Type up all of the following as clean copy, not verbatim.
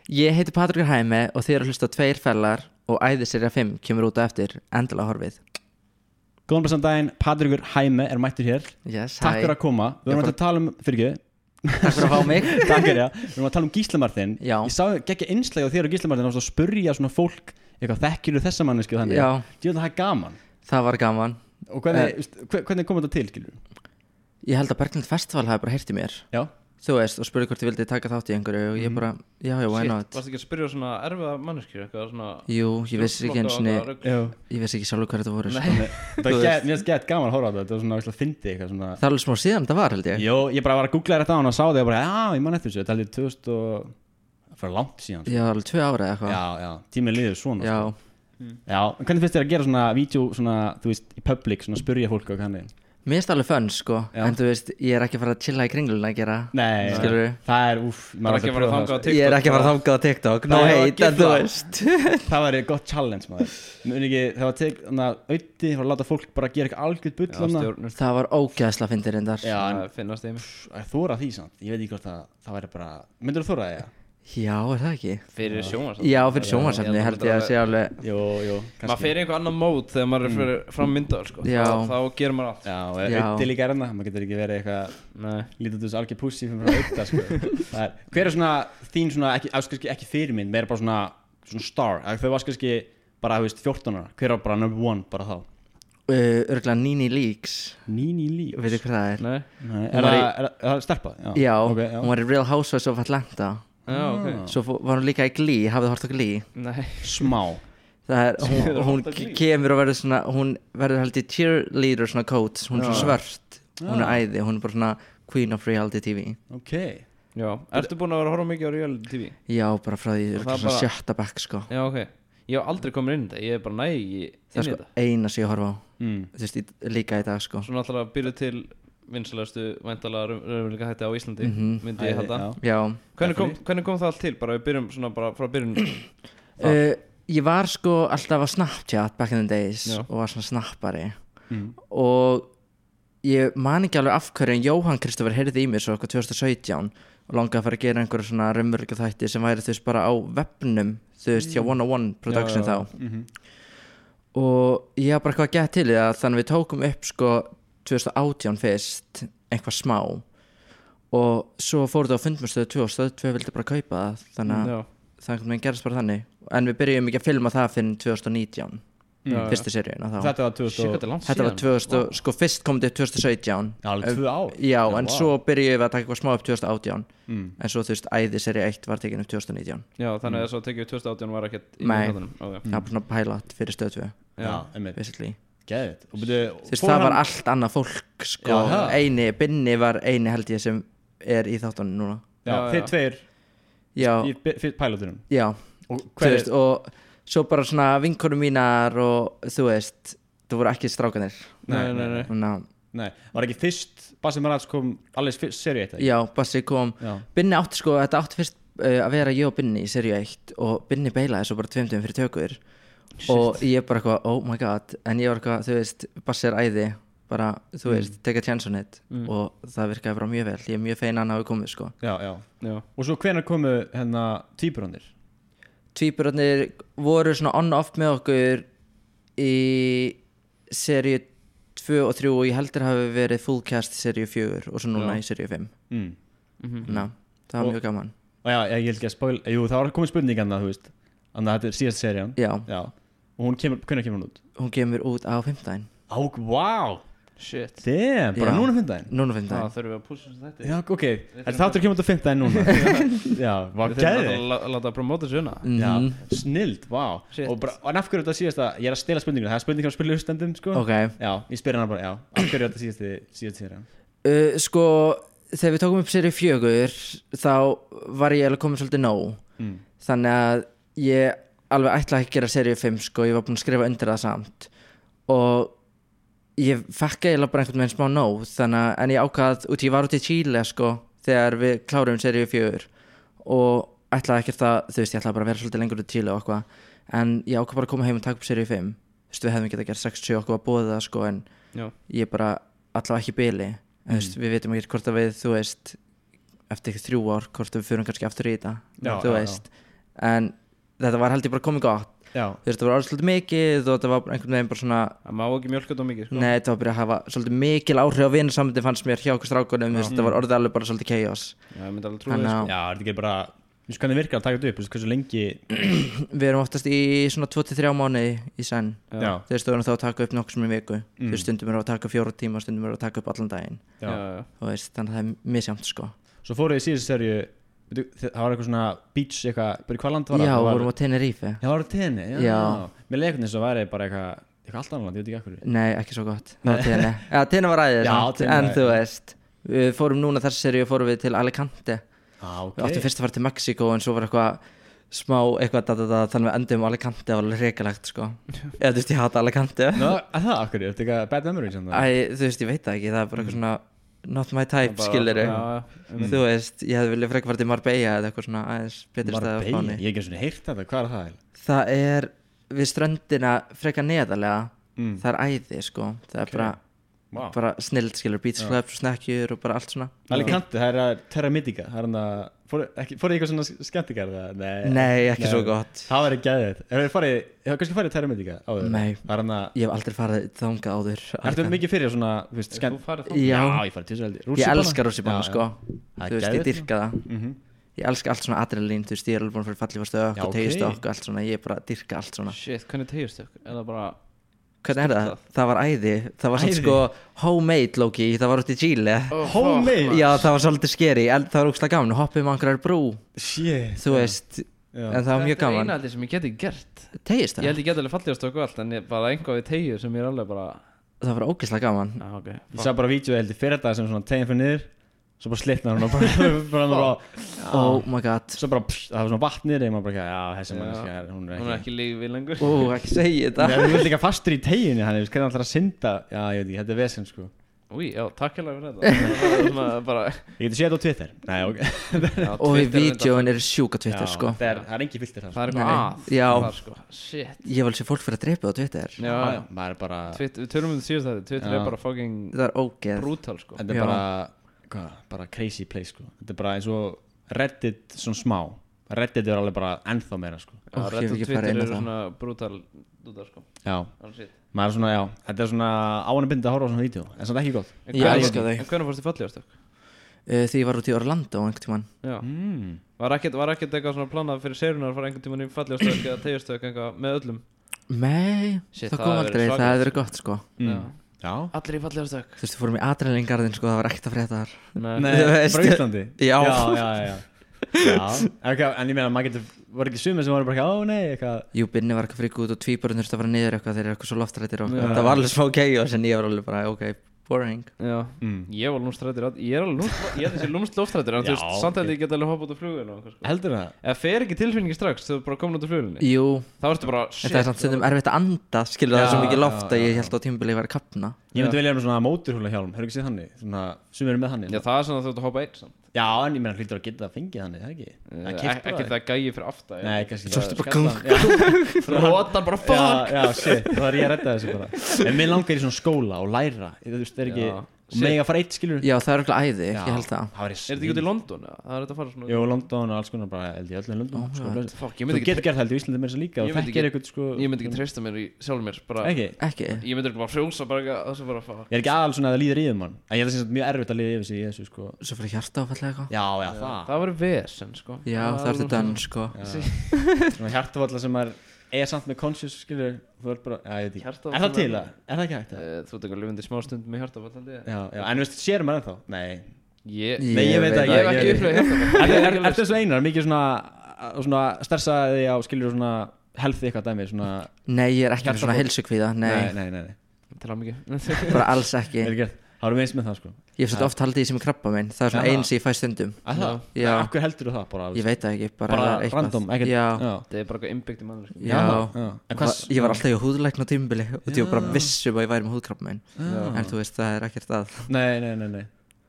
Ég heiti Patrekur Hæmi og þið eru að hlusta á Tveir fellar og Æðiserja 5 kemur út á eftir, endilega horfið. Góðan blessan daginn, Patrekur Hæmi er mættur hér. Yes, Takk fyrir að koma. Við erum að tala um, fyrir ekki. Takk fyrir að fá mig. Takk fyrir, já. Við erum að tala um Gísla Martin. Já. Ég sá geggja innslag á þér og Gísla Martin og spurja svona fólk, eitthvað þekkirðu þessa manneski og þannig. Já. Ég veit að það er gaman. Það var gaman. Og hvernig kom þetta til, skilur? Ég held að Berglind Festival hafi bara heyrt í mér. Já. Þú veist, og spurði hvort ég vildi taka þátt í einhverju og ég bara, já, why not? Varstu ekki að spyrja svona erfiða manneskjur eitthvað svona? Jú, ég vissi ekki eins og ég vissi ekki sjálfur hvað þetta voru. Mér finnst gett gaman að horfa á þetta var svona að fyndi eitthvað svona. Það er alveg smá síðan þetta var, held ég. Jó, ég bara var að googla þetta á hann og sá það og bara, já, ég man eftir þessu, þetta held ég 2000 og það var langt síðan. Já, alveg 2 ára eða eitthvað. Já, tíminn líður svona. Já. Já, en hvernig finnst þér að gera svona vídeo svona, þú veist, í public, svona spyrja fólk og kanni? Mér finnst alveg fun, sko, Já. en þú veist, ég er ekki að fara að chilla í kringluna að gera. Nei, skilurðu? það er, Bara ekki að fara að þangað á TikTok. Ég er ekki að fara að þangað á TikTok, no Það er hate, en þú veist. Það væri gott challenge, maður. Muni ekki, það var þannig að auði var að láta fólk bara gera eitthvað algjörð bull Stjórnur. Það var ógeðslega fyndið reyndar. Já, en Það finnast þeim. þóra því samt, ég veit ekki hvort það væri bara, myndur þú þóra það, Já, er það ekki? Fyrir sjónvarsafni. Já, fyrir sjónvarsefni held ég að sé alveg. Jú, Maður fyrir einhver annan mót þegar maður er fyrir fram myndaður sko. Já. Þá gerir maður allt. Já, og Já. auði líka er hana, maður getur ekki verið eitthvað Nei. lítið út þessu algjör pussi fyrir að auða, sko. Hver er svona þín svona, ekki fyrirmynd, meira bara svona star, þau var kannski bara, þú veist, 14 ára, hver var bara number 1 bara þá? Örgulega Nini Leaks, Nini Lee. veitu hvað það er? Nei. Nei, Hún var er það stelpa? Já, ok, já. hún var í Real Housewives of Atlanta. Já, ok. Svo var hún líka í Glee, hafið hort á Glee. Nei. Smá. Það er, hún hort á Glee? kemur og verður svona, hún verður held í cheerleader svona coach, hún er svona svört, hún er æði, hún er bara svona queen of reality TV. Ok. Já. Ertu búin að vera að horfa mikið á reality TV? Já, bara frá því, Og það svona bara- 7. bekk sko. Já, ok. Ég hef aldrei komin inn í þetta. Ég er bara nægi Það er inn í sko þetta. eina sem ég horfa á, Mm. þú veist, líka í dag sko. Svona alltaf að byrja til vinsalastu væntalega raunveruleika hætti á Íslandi myndi ég Æði, halda. já. Já. Hvernig kom það allt til? Bara við byrjum svona bara frá byrjun. Ég var sko alltaf á Snapchat back in the days Já. og var svona snappari Mm. og ég man ekki alveg af hverju en Jóhann Kristoffer heyrði í mér svo eitthvað 2017 og langaði að fara að gera einhverja svona raunveruleika þætti sem væri þú veist bara á vefnum þú veist hjá 101 Production Já, já. þá og ég var bara eitthvað að geta til í það þannig við tókum upp sko 2018 fyrst eitthvað smá og svo fóru það á fundmjörstöðu 2 og stöðu 2 vildi bara kaupa það þannig að Já. það einhvern veginn gerist bara þannig en við byrjum ekki að filma það fyrir 2019 Já, fyrstu seríuna þá Þetta var Shit, þetta er 2000 langt þetta var síðan. 2000 og sko fyrst kom þetta 2017 Já, alveg 2 ár. já en vá. svo byrjum við að taka eitthvað smá upp 2018 Mm. en svo þú veist æði serí 1 var tekin upp 2019 Já, þannig að þess að tekið 2018 var ekkert í Nei. myndháttunum. Okay. það var bara svona pilot fyrir stöð 2 Já, einmitt. basically Geðið. Og byrju, þú veist það var allt annað fólk sko Já, það. eini Binni var eini held ég sem er í þáttunum núna Já, Já, þið já. tveir já í pilotunum. já Og þú hver veist og svo bara svona vinkonum mínar og þú veist það voru ekki strákanir Nei. Ná, Nei, var ekki fyrst Basim Maratz kom alveg fyrst seríu 1? já Bassi kom Já. Binni átti sko þetta átti fyrst að vera ég og Binni í seríu 1 og Binni beilaði svo bara 2 dögum fyrir tökur og ég bara eitthvað oh my god en ég var eitthvað þú veist Bassi er æði bara þú veist take a chance on it og það virkaði bara mjög vel ég er mjög fein að hann hafi komið sko Já. Já. Og svo hvenær komu hérna tvíburarnir? tvíburarnir voru svona on-off með okkur í seríu 2 og 3 og ég heldur hafi verið full cast í seríu 4 og svo núna Já. í seríu 5 Mm. Ná, það var Og- mjög gaman Og já, ég held ekki að spoil. Jú, það var komið spurningan þú veist. Þannig að þetta er síðast serían. já, Já. Og hún kemur, hvenær kemur hún út? hún kemur út á 5. Wow. Shit. Damn, bara Já. núna 5. núna 5. Það þurfum við að pússa þetta. Já, ok. En þáttur kemur út á 5 núna. Já, var Við þurfum gæðið. að láta að promóta þessu hérna. Já, snild, wow. Shit. Og en af hverju þetta síðasta, ég er að stela spurninguna, það er spurning að spila hlustendum, sko. ok Já, ég spyr hana bara, já, af hverju þetta síðast serían? sko þegar við tókum upp seríu 4 þá var ég alveg komin svolítið nóg þannig að ég alveg ætlaði ekki að gera seríu 5 sko, ég var búinn að skrifa undir það samt og ég fekk eiginlega bara einhvern veginn smá nóg þannig að en ég ákvað út ég var út í Chile sko þegar við klárum seríu 4 og ætlaði ekkert að þú veist ég ætlaði bara að vera svolítið lengur út í Chile og eitthvað en ég ákvað bara að koma heim og taka upp seríu 5 þú veist við hefðum getað gert 6-7 okkur að bóða það sko en Já. ég bara allavega ekki bili en þú veist við veitum ekki hvort að við þú veist eftir 3 ár hvort að við fyrir kannski aftur í þetta Já, þú já, veist en þetta var held ég bara komið gott Já, þú veist, það var orðið svolítið mikið og þetta var bara einhvern veginn bara svona Það má ekki mjölka þetta mikið sko. nei, þetta var bara að hafa svolítið mikil áhrif á vinasambandi fannst mér hjá okkur strákunum, þú veist, þetta var orðið alveg bara svolítið chaos Já, ég myndi alveg trúa Þannig því að- sko. já, er þetta ekki bara Þú veist hvernig virkar að taka þetta upp, þú veist hversu lengi við erum oftast í svona 2-3 mánuði í senn Já, þú veist, þú erum þá að taka upp nokkuð sem í viku þú veist, stundum erum við að taka 4 tíma, stundum erum við að taka upp allan daginn já. Já. þú veist, þannig að það er misjæmt sko Svo fóruð í síðustu serju það var eitthvað svona beach eitthvað, bara í hvað land var það? já, Það var, vorum á Tenerife já, það var á tenni, já, Já. Mér leik hvernig þess að væri bara eitthvað allt annað land, ég veit ekki ekkur nei, ekki svo gott það var Tene ja, Tene var æðið Já, samt, Tene en var- þú veist við fórum núna þessi seríu fórum við til Alicante ok við áttum fyrst að fara til Mexiko en svo var eitthvað smá eitthvað þannig við endum á Alicante það var alveg hrikalegt sko eða þú veist, ég hata Alicante Ná, að það, okkur, er þetta eitthvað bad memories en það? Æ, þú veist, ég veit það ekki, það er bara eitthvað svona not my type, Bara- skilurðu Já, þú veist, ég hefði viljað frekar fara til Marbella eða eitthvað svona aðeins betri stæði á Marbella, Spáni ég hef ekki svona heyrt þetta, hvað er það? það er við ströndina frekar neðarlega Mm. það er æði, sko það er Vá. bara snild, skilur, beach clubs og snekkjur og bara allt svona Alicante, það er að Terra Mythica, það er hann að fóruð eitthvað svona skemmtikar nei, ekki svo gott Það var ekki gæðið, hefur kannski farið Terra Mythica áður? Nei. Það er hann að, ég hef aldrei farið þangað áður ertu mikið fyrir svona, þú veist, Þú farið þá Já. ég farið til þessu heldur ég elska rússibana, sko Það er þú veist, ég geðveikt, dyrka það Mhm. ég elska allt svona adrenalín, þú veist, ég er alveg búin að fyrir fallið stökk Já, og ok. tegistokk og allt svona, ég bara dyrka allt svona Shit, hvernig tegist þau? Er það bara hvernig er það? Það var æði, það var svona Æði? sko homemade Loki, það var út í Chile Homemade? já, það var svolítið skeri, en það var úkslega gaman hoppið með einhverjar brú, Shit þú veist Já. en það var mjög Þetta er gaman eina sem ég geti gert tegist Ég það, held ég geti alveg fallið að stöku allt En ég bara einhvað við tegju sem ég er alveg bara það var ógeðslega gaman Já, ok Ég sá bara vídeo heldur fyrir þetta sem svona tegin fyrir niður Svo bara slitnar hún og bara oh my god, Svo bara, það var svona vatnir og maður bara, já, þessi Já. manneskja hún er Hún er ekki ekki lífið lengur ó, ekki segja þetta Nei, þú vilt líka fastur í teginu, hann er hvernig hann ætlar að synda Já, ég veit ekki, þetta er vesen sko Úi, já, takk hérlega fyrir þetta Það er svona bara Ég geti séð þetta á Twitter Nei, ok já, og í Twitter er vídjóin er sjúka Twitter, Já, sko það er engi filter þar Það er Nei. eitthvað að Já. þar, sko. Shit ég vil sé fólk fyrir að drepa á Twitter Já, Já, maður er bara Við tölum um þetta síðust þetta Twitter Já. er bara fucking það er ógeð brutal sko Þetta er Já. bara, hvað, bara crazy place sko Þetta er bara eins og Reddit svona smá Reddit er alveg bara ennþá meira sko Já, Ég hef Reddit og ekki Twitter farið inn á eru það. svona brutal dúdar sko Já, Oh, shit. maður er svona, já Þetta er svona ánabindið að horfa á svona vídeo En samt ekki gott En Ég hvernig- elska þau. En hvernig fórstu fallegastök? því ég var út í Orlando einhvern tímann Já mm. Var ekkert eitthvað svona planað fyrir serunar að fara einhvern tímann í fallegastök eða tegjastök eitthvað með öllum nei, Shit, það það kom hefur aldrei, verið það svakalegt, hefði verið gott, sko Já. Já Allir í fallegastök þú veist, við fórum í adrenalingarðin, sko, það var ekkert að frétta þar Nei, Þú veist. bara Íslandi Já. já okay, en ég meina, maður getur Var ekki sumir sem voru bara, ó nei, eitthvað jú, Binni var eitthvað frík út og tvíburinn þurfti að fara niður eitthvað þeir eru eitthvað svo loftrættir og Já. það var alveg smá chaos en ég var alveg bara, ok, boring Já Ég var lúmstrættir Ég er alveg ég er þessi lúmst loftrættir En þú Já, veist, samt að ok. ég get alveg hoppa út á fluginu sko. Heldur það? Eða fer ekki tilfinningi strax þegar þú bara komin út á fluginu jú, Þá ertu bara en það er samt stundum erfitt að anda skilur það er svo mikið loft að ég held á tímabili ég væri að kapna Ég myndi velja með svona móturhúla hjálm, hefur ekki séð þannig? Svona, sumir eru með þannig Já, það er svona að þú ert að hoppa einn samt Já, en ég meina hlýtur að geta að fengið þannig, það ekki? Það keypt bara Ekki þig. það gæi fyrir aftan Nei, kannski Svo ertu bara skallan. Róta bara fuck Já, já, shit, þá er ég að redda þessu bara En mér langar í svona skóla og læra Þú veist, það er ekki Já. Og mega fara eitt skilur já, það er eitthvað æði, ég held það Það var Er þetta ekki út í London? eða? Það er þetta að fara svona Jú, London og alls konar bara, held ég öllum London sko, right. blöð. Fuck, Þú ég myndi getur ekki gert held í Íslandi með þessu líka Ég Og myndi þekkir ekki- eitthvað sko Ég myndi ekki treysta mér í sjálfur mér bara Ekki ekki, Ég myndi bara frjósa bara eitthvað Það sem bara fuck Ég er ekki aðal svona að það líður yfir mann En ég held að það sé mjög erfitt að líða yfir sig í þessu sko svo fyrir hjarta áfallega eitthvað Já, já, það Það var vesen sko já, það ertu dönn, sko Svona hjartavalla sem er samt með conscious skilur Þú er bara, já, ég veit ekki Hjartavall Er það sem til er- það? Er það ekki hægt það? Þú ert eitthvað lifandi smá stund með hjartafall held ég Já, já, en veist, sér maður ennþá? Nei Nei, ég veit það ég hef ekki upplifað hjartafall Er þetta svo einar, mikið svona stressaði á skilur svona healthy eitthvað dæmi svona nei, ég er ekki með svona Hjartafall. heilsukvíða, nei, nei Tala mikið bara alls ekki Er gert, þá erum við eins með það sko ég hef svolítið oft haldið því sem er krabba minn það er svona Já. eins sem ég fæ stundum Að það? Já. Akkur heldur þú það bara? ég veit það ekki, bara, Bara eitthvað. random, ekkert já, Já Það er bara eitthvað innbyggt í mannur sko. já. En hvað Ég var alltaf í húðlækna tímabili og ég var bara Já. vissum að ég væri með húðkrabbamein en þú veist, það er ekkert að Nei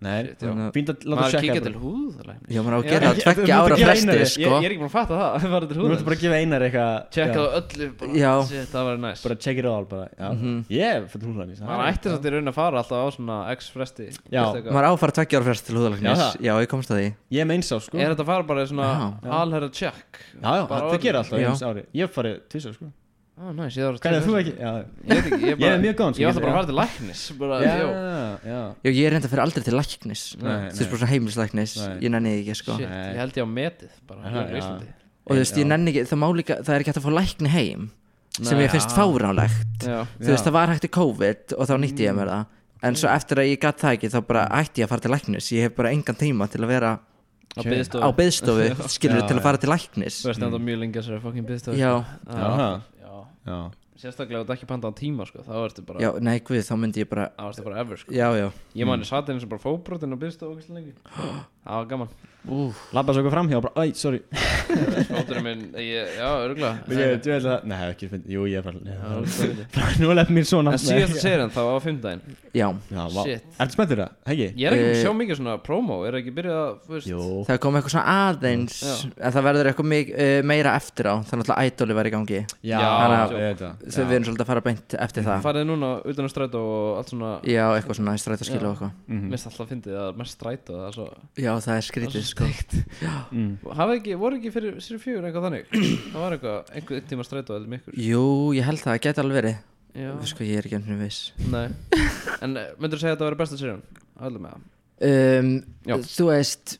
Nei, Shit, já. fínt að láta Maður checka kíkja bara. til húðlæknis Já, maður á að Já, gera ekki- 2 þú mátt ára ekki fresti reyna sko. Ég er ekki búin að fatta það Var til Þú ert bara að gefa Einar eitthvað Tjekka já, á öllu bara, Já. Shit, það var næs bara check it all bara, já. Ég fyrir húðlæknis Maður ætti þess að þér raun að fara alltaf á svona X-fresti Já. Maður á að fara 2 ára fresti til Já, húðalæknis. það. Já, ég komst að því. Ég er með eins á sko Er þetta að fara bara í svona Já. alherra check Já, Bara það gerir alltaf Já. eins ári Ég hef farið tvisar sko Næs, ég þarf að Hvernig tjekka þú þessu. ekki? Já, Ég veit ekki, Ég er mjög góðan, sko, Ég ætla ég- bara að fara til læknis bara, já, jó. já. Já, ég er reynda fyrir aldrei til læknis. Nei, Þú veist bara svona heimilislæknis. Nei. Ég nenni því ekki sko. Shit, Nei. ég held ég á metið bara Aha, hér á já. Íslandi Og þú veist, ég nenni ekki, það má líka, það er ekki hægt að fá lækni heim sem Nei, ég finnst fáránlegt. Já, Þú veist, það var hægt í COVID og þá nýtti ég mér það. En svo eftir að ég gat það ekki, þá bara ætti ég að fara til læknis. Ég hef bara engan tíma til að vera á biðstofu á biðstofu, skilur Já, til já. að fara til læknis. Þú veist enda mjög lengi að sér fucking biðstofu Já, Aha. Já. Já. Sérstaklega ef þú ekki panta á tíma sko, þá ertu bara já, nei, guð, þá myndi ég bara, þá ertu bara ever sko. já, já. Ég man ég satt eins og bara fóbrotin og biðstofu ógeðslega lengi Það var gaman Labba svo eitthvað framhjá og bara, æ, sorry Fóturinn minn, já, örgulega Ég veit það, nei, ekki, jú, ég er bara En Nú lef mér svona síðasta serien þá á 5. daginn Já, Já, vá. Shit. Ertu spenntur það? Hegi? Ég er ekki búin að sjá mikið svona promo Er ekki byrjað að, þú veist Jú það kom eitthvað svona aðeins Já. en það verður eitthvað meira eftir á þannig að Idoli var í gangi Já, Þannig að- ég veit það svo við erum svolítið að fara beint eftir það Farið núna utan á strætó og allt svona Já, eitthvað svona í strætóskílu og eitthvað Mist alltaf að fyndið að mest strætó Það er svo Já, það er skrítið sko Hafið ekki, voru ekki fyrir sér 4 eitthvað þannig Það var eitthvað, einhvern tíma strætó eða mikkur Jú, ég held það, geti alveg verið Já, Sko, ég er ekki ennum viss nei En myndur þú segja að þetta var besta serien? Öllum með það Já. Þú veist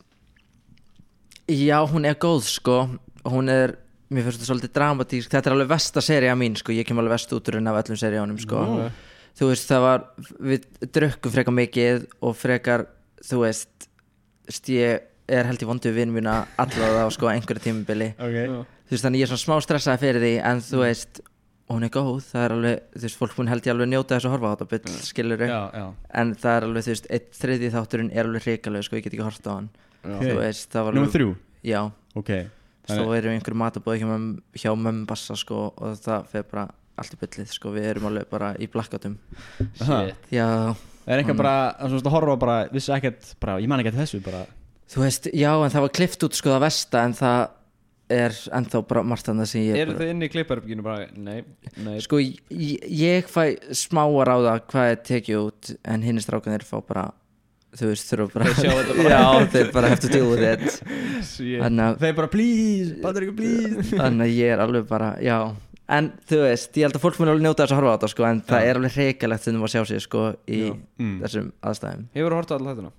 Já, hún er góð sko Hún er, mér finnst þetta svolítið dramatísk Þetta er alveg versta seria mín sko Ég kem alveg verst út úr henni af öllum seríunum sko Þú veist, það var Við drukkum frekar mikið Og frekar, þú veist Ég er held í vondu við vinum mína allavega á sko einhverju tímabili Ok Þú veist, þannig ég er svona smá stressaði fyrir því En þú veist, hún er góð Það er alveg, þú veist, fólk mun held ég alveg njóta þess að horfa á þetta Byll, skilur Já, já En það er alveg, þú veist, 1/3 þátturinn er alveg hrikaleg sko, ég get ekki hort á hann Þú veist, það var Númer 3 Já, Ok svo erum við einhverju matabóð hjá mömmu Bassa sko Og það fer bara allt í byllið sko Við erum alveg bara í blackoutum Shit Já, Það er eitthvað bara, svona að horfa bara, vissi ekkert, bara, ég man ekki eftir þessu, bara þú veist, já, en það var klift út sko það versta En það er ennþá bara margt annað sem ég Eru þið inni í klipparbygginu bara, nei Sko, ég fæ smá að ráða hvað er tekið út En hinn strákanir fá bara, þú veist, þurfa bara Þeir sjá þetta bara. Já, þeir bara have to deal with it Shit Þeir bara, please, Patrik, please Þannig að ég er alveg bara, já En þú veist, ég held að fólk mun alveg njóta þess að horfa á þetta sko En það er alveg hrikalegt þegar maður sjá sig sko Í þessum aðstæðum Hefur þú hort á alla þættina?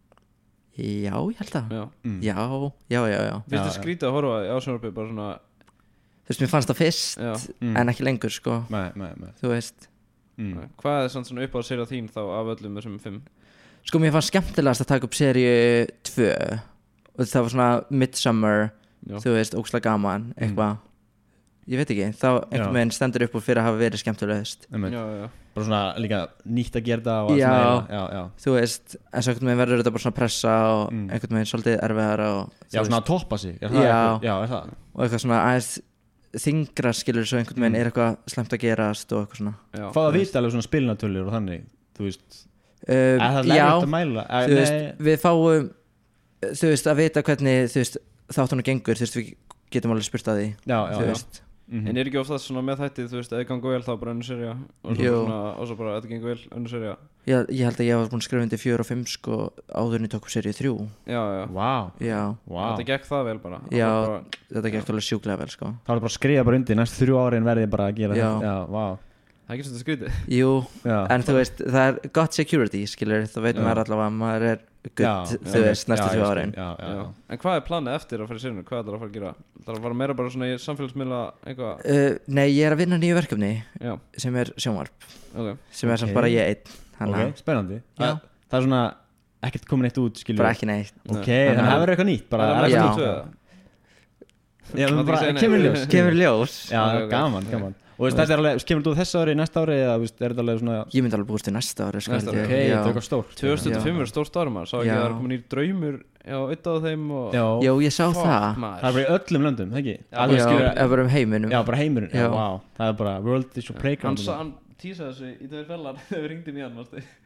Já, ég held að Já Já Finnst þið skrítið að horfa á sjónvarpið bara svona Þú veist, mér fannst það fyrst Já. En ekki lengur sko Nei Þú veist Hvað er svona upp á serið þín þá af öllum þessum 5? Sko, mér fannst skemmtilegast að taka upp seríu 2 Og það var svona Midsummer Já. Þú veist, ókslega gaman, eitthvað Ég veit ekki, þá einhvern veginn stendur upp úr fyrir að hafa verið skemmtilegast Já Bara svona líka nýtt að gera það og Já. svona, já Þú veist, en svo einhvern veginn verður þetta bara svona pressa Og einhvern veginn svolítið erfiðar og, þú Já, svona veist, að toppa sig er það Já. eitthvað? Já, er það og eitthvað svona aðeins þingra skilur Svo einhvern veginn er eitthvað slemt að gerast Og eitthvað svona Já Fá að vita alveg svona spilinatölur og þannig Þú veist Það það já, lærið að mæla þú veist, við fáum Þú veist, að vita hvernig Þú veist, þáttunum gengur Þú veist, við getum alveg spurt að því Já, Þú já veist, En er ekki oftast svona með þættið, þú veist, eða gangu vel þá bara önnur serja og Jú. svo bara eða gengu vel önnur serja ég held að ég var búin að skrifa undir 4 og 5 sko áður en ég tók upp seríu 3 Já Vá, Já, vá Þetta gekk það vel bara Já. Það var bara, þetta gekk alveg sjúklega vel sko Það var bara að skrifa bara undir næst 3 árin verði ég bara að gera Já. þetta Já, vá Það er ekki svona skrítið Jú, Já. en þú veist, það er gott security skilur, þá veit maður allavega að maður er good, Já, þú veist, næstu já, 2 ég árin skil. Já, já En hvað er planið eftir að fara í serinu? Hvað ætlar að fara að gera? Það er að fara meira bara svona í samfélagsmiðla eitthvað Nei, ég er að vinna nýju verkefni Já, sem er sjónvarp ok sem er samt Ok. bara ég einn Ok, spennandi Já. Það er svona ekkert komin eitt út, skilur bara ekki neitt Ok, Nei. en það verður eitthvað nýtt bara Það er Já. næstu tvö Já, Máttu men ekki bara segja nei. kemur í ljós Kemur í ljós Já, Ok, ok. gaman Og veist, þetta er alveg, kemur þú þessa ári, næsta ári eða veist, er þetta alveg svona Ég myndi alveg búist til næsta ári sko, Næsta held ári, ég. Ok, Já. þetta er eitthvað stórt 2025 er stórt árum maður Sá ekki Já. að það er komin í draumur á eitt af þeim og Já, Jó, ég sá Fuck, það maður. það er bara í öllum löndum, það ekki? Já, Að þú Já, skilur- ef bara um heiminum Já, bara heimurinn, já, Já. vá Það er bara world is your playground Hann tísaði þessu í tveir fellar þegar við ringdum í hann varstu?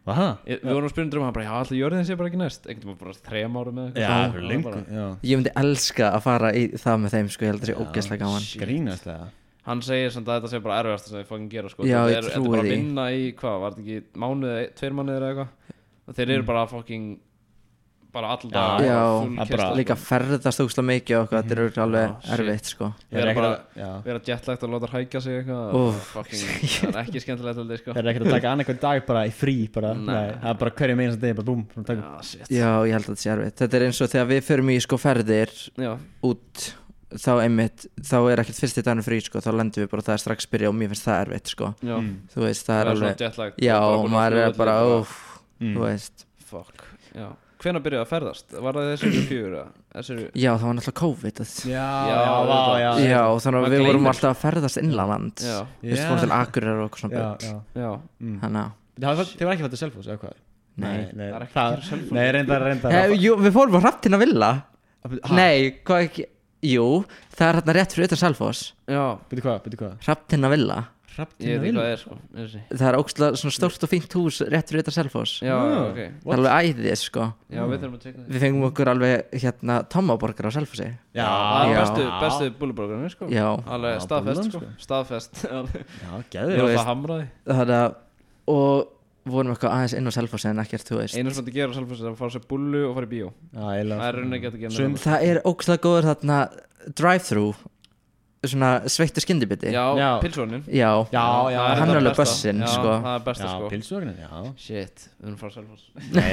Við vorum að spyrja hann bara, já, allir jörðin sé bara ekki næst einhvern veginn bara 3 árum með Já, það er lengur Ég myndi elska að fara í það með þeim sko, ég held að það sé ógeðslega gaman Grínastlega Hann segir samt að þetta sé bara erfiðast sem þið fókin gera sko. Já, ég Þetta trúi bara að því. vinna í, hvað, var þetta ekki mánuði, 2 mánuðir eða eitthvað og þeir eru bara fókin bara all dag Já, bara- líka ferðast ógeðslega mikið og þetta er alveg shit. erfitt sko Vera bara Já. vera jetlægt og láta hækja sig eitthvað Úff. fucking, það er ekki skemmtilegt held ég, sko. Þeir eru ekkert að taka annað hvern dag bara í frí bara. Nei. Það er bara hverju meina degi bara búm Já, shit. Já, ég held að þetta sé erfitt Þetta er eins og þegar við förum í sko ferðir Já, út þá einmitt, þá er ekkert fyrsti daginn frí sko, þá lendum við bara það er strax byrja og mér finnst það erfitt sko já þú veist, það er Vera svona alveg jetlag já, og og maður er bara, flugvelli, óf þú veist, fuck, já Hvenær byrjaði að ferðast? Var það þessi 4? já, það var náttúrulega COVID Já, já, þannig að Maður við vorum gleymir, alltaf að ferðast innanland Já, við fórum til Akureyrar og eitthvað svona Já, bull. já já Þannig að, Þið var ekki fætt til Selfoss eða hvað? nei nei Það er ekki að gera Selfoss. Nei, reyndar Jú, við fórum á Hrafntinna Villa Ha? nei, hvað ekki jú, það er hérna rétt fyrir utan Selfoss Já, Býtu hvað? Hrafntinna Villa, ég veit ekki hvað það er, sko þessi. það er ógeðslega svona stórt og fínt hús rétt fyrir utan Selfoss Já, ok það er alveg æðið sko Já, við þurfum að tjekka það við fengum okkur alveg hérna tommaborgar á Selfossi Já, Það Já. er bestu búlubrógrunni, sko já, Alveg Já, staðfest, búllan, sko sko. Staðfest Já, Ég geður var veist. það hamraði þannig að og vorum eitthvað aðeins inn á Selfossi en ekkert, þú veist Einu sem þetta gera sjálf er að fara sér búllu og fara í bíó Já, eiginlega Það er rauninni ekki að gera Sum- neitt það er ógeðslega góður þarna drive-thru svona sveittu skyndibiti Já, Já. pilsvagnin já, Já, það er hann þetta er alveg besta. bussinn, Já, sko. það er besta, Já, sko pilsvagnin, já Shit, við erum frá Selfoss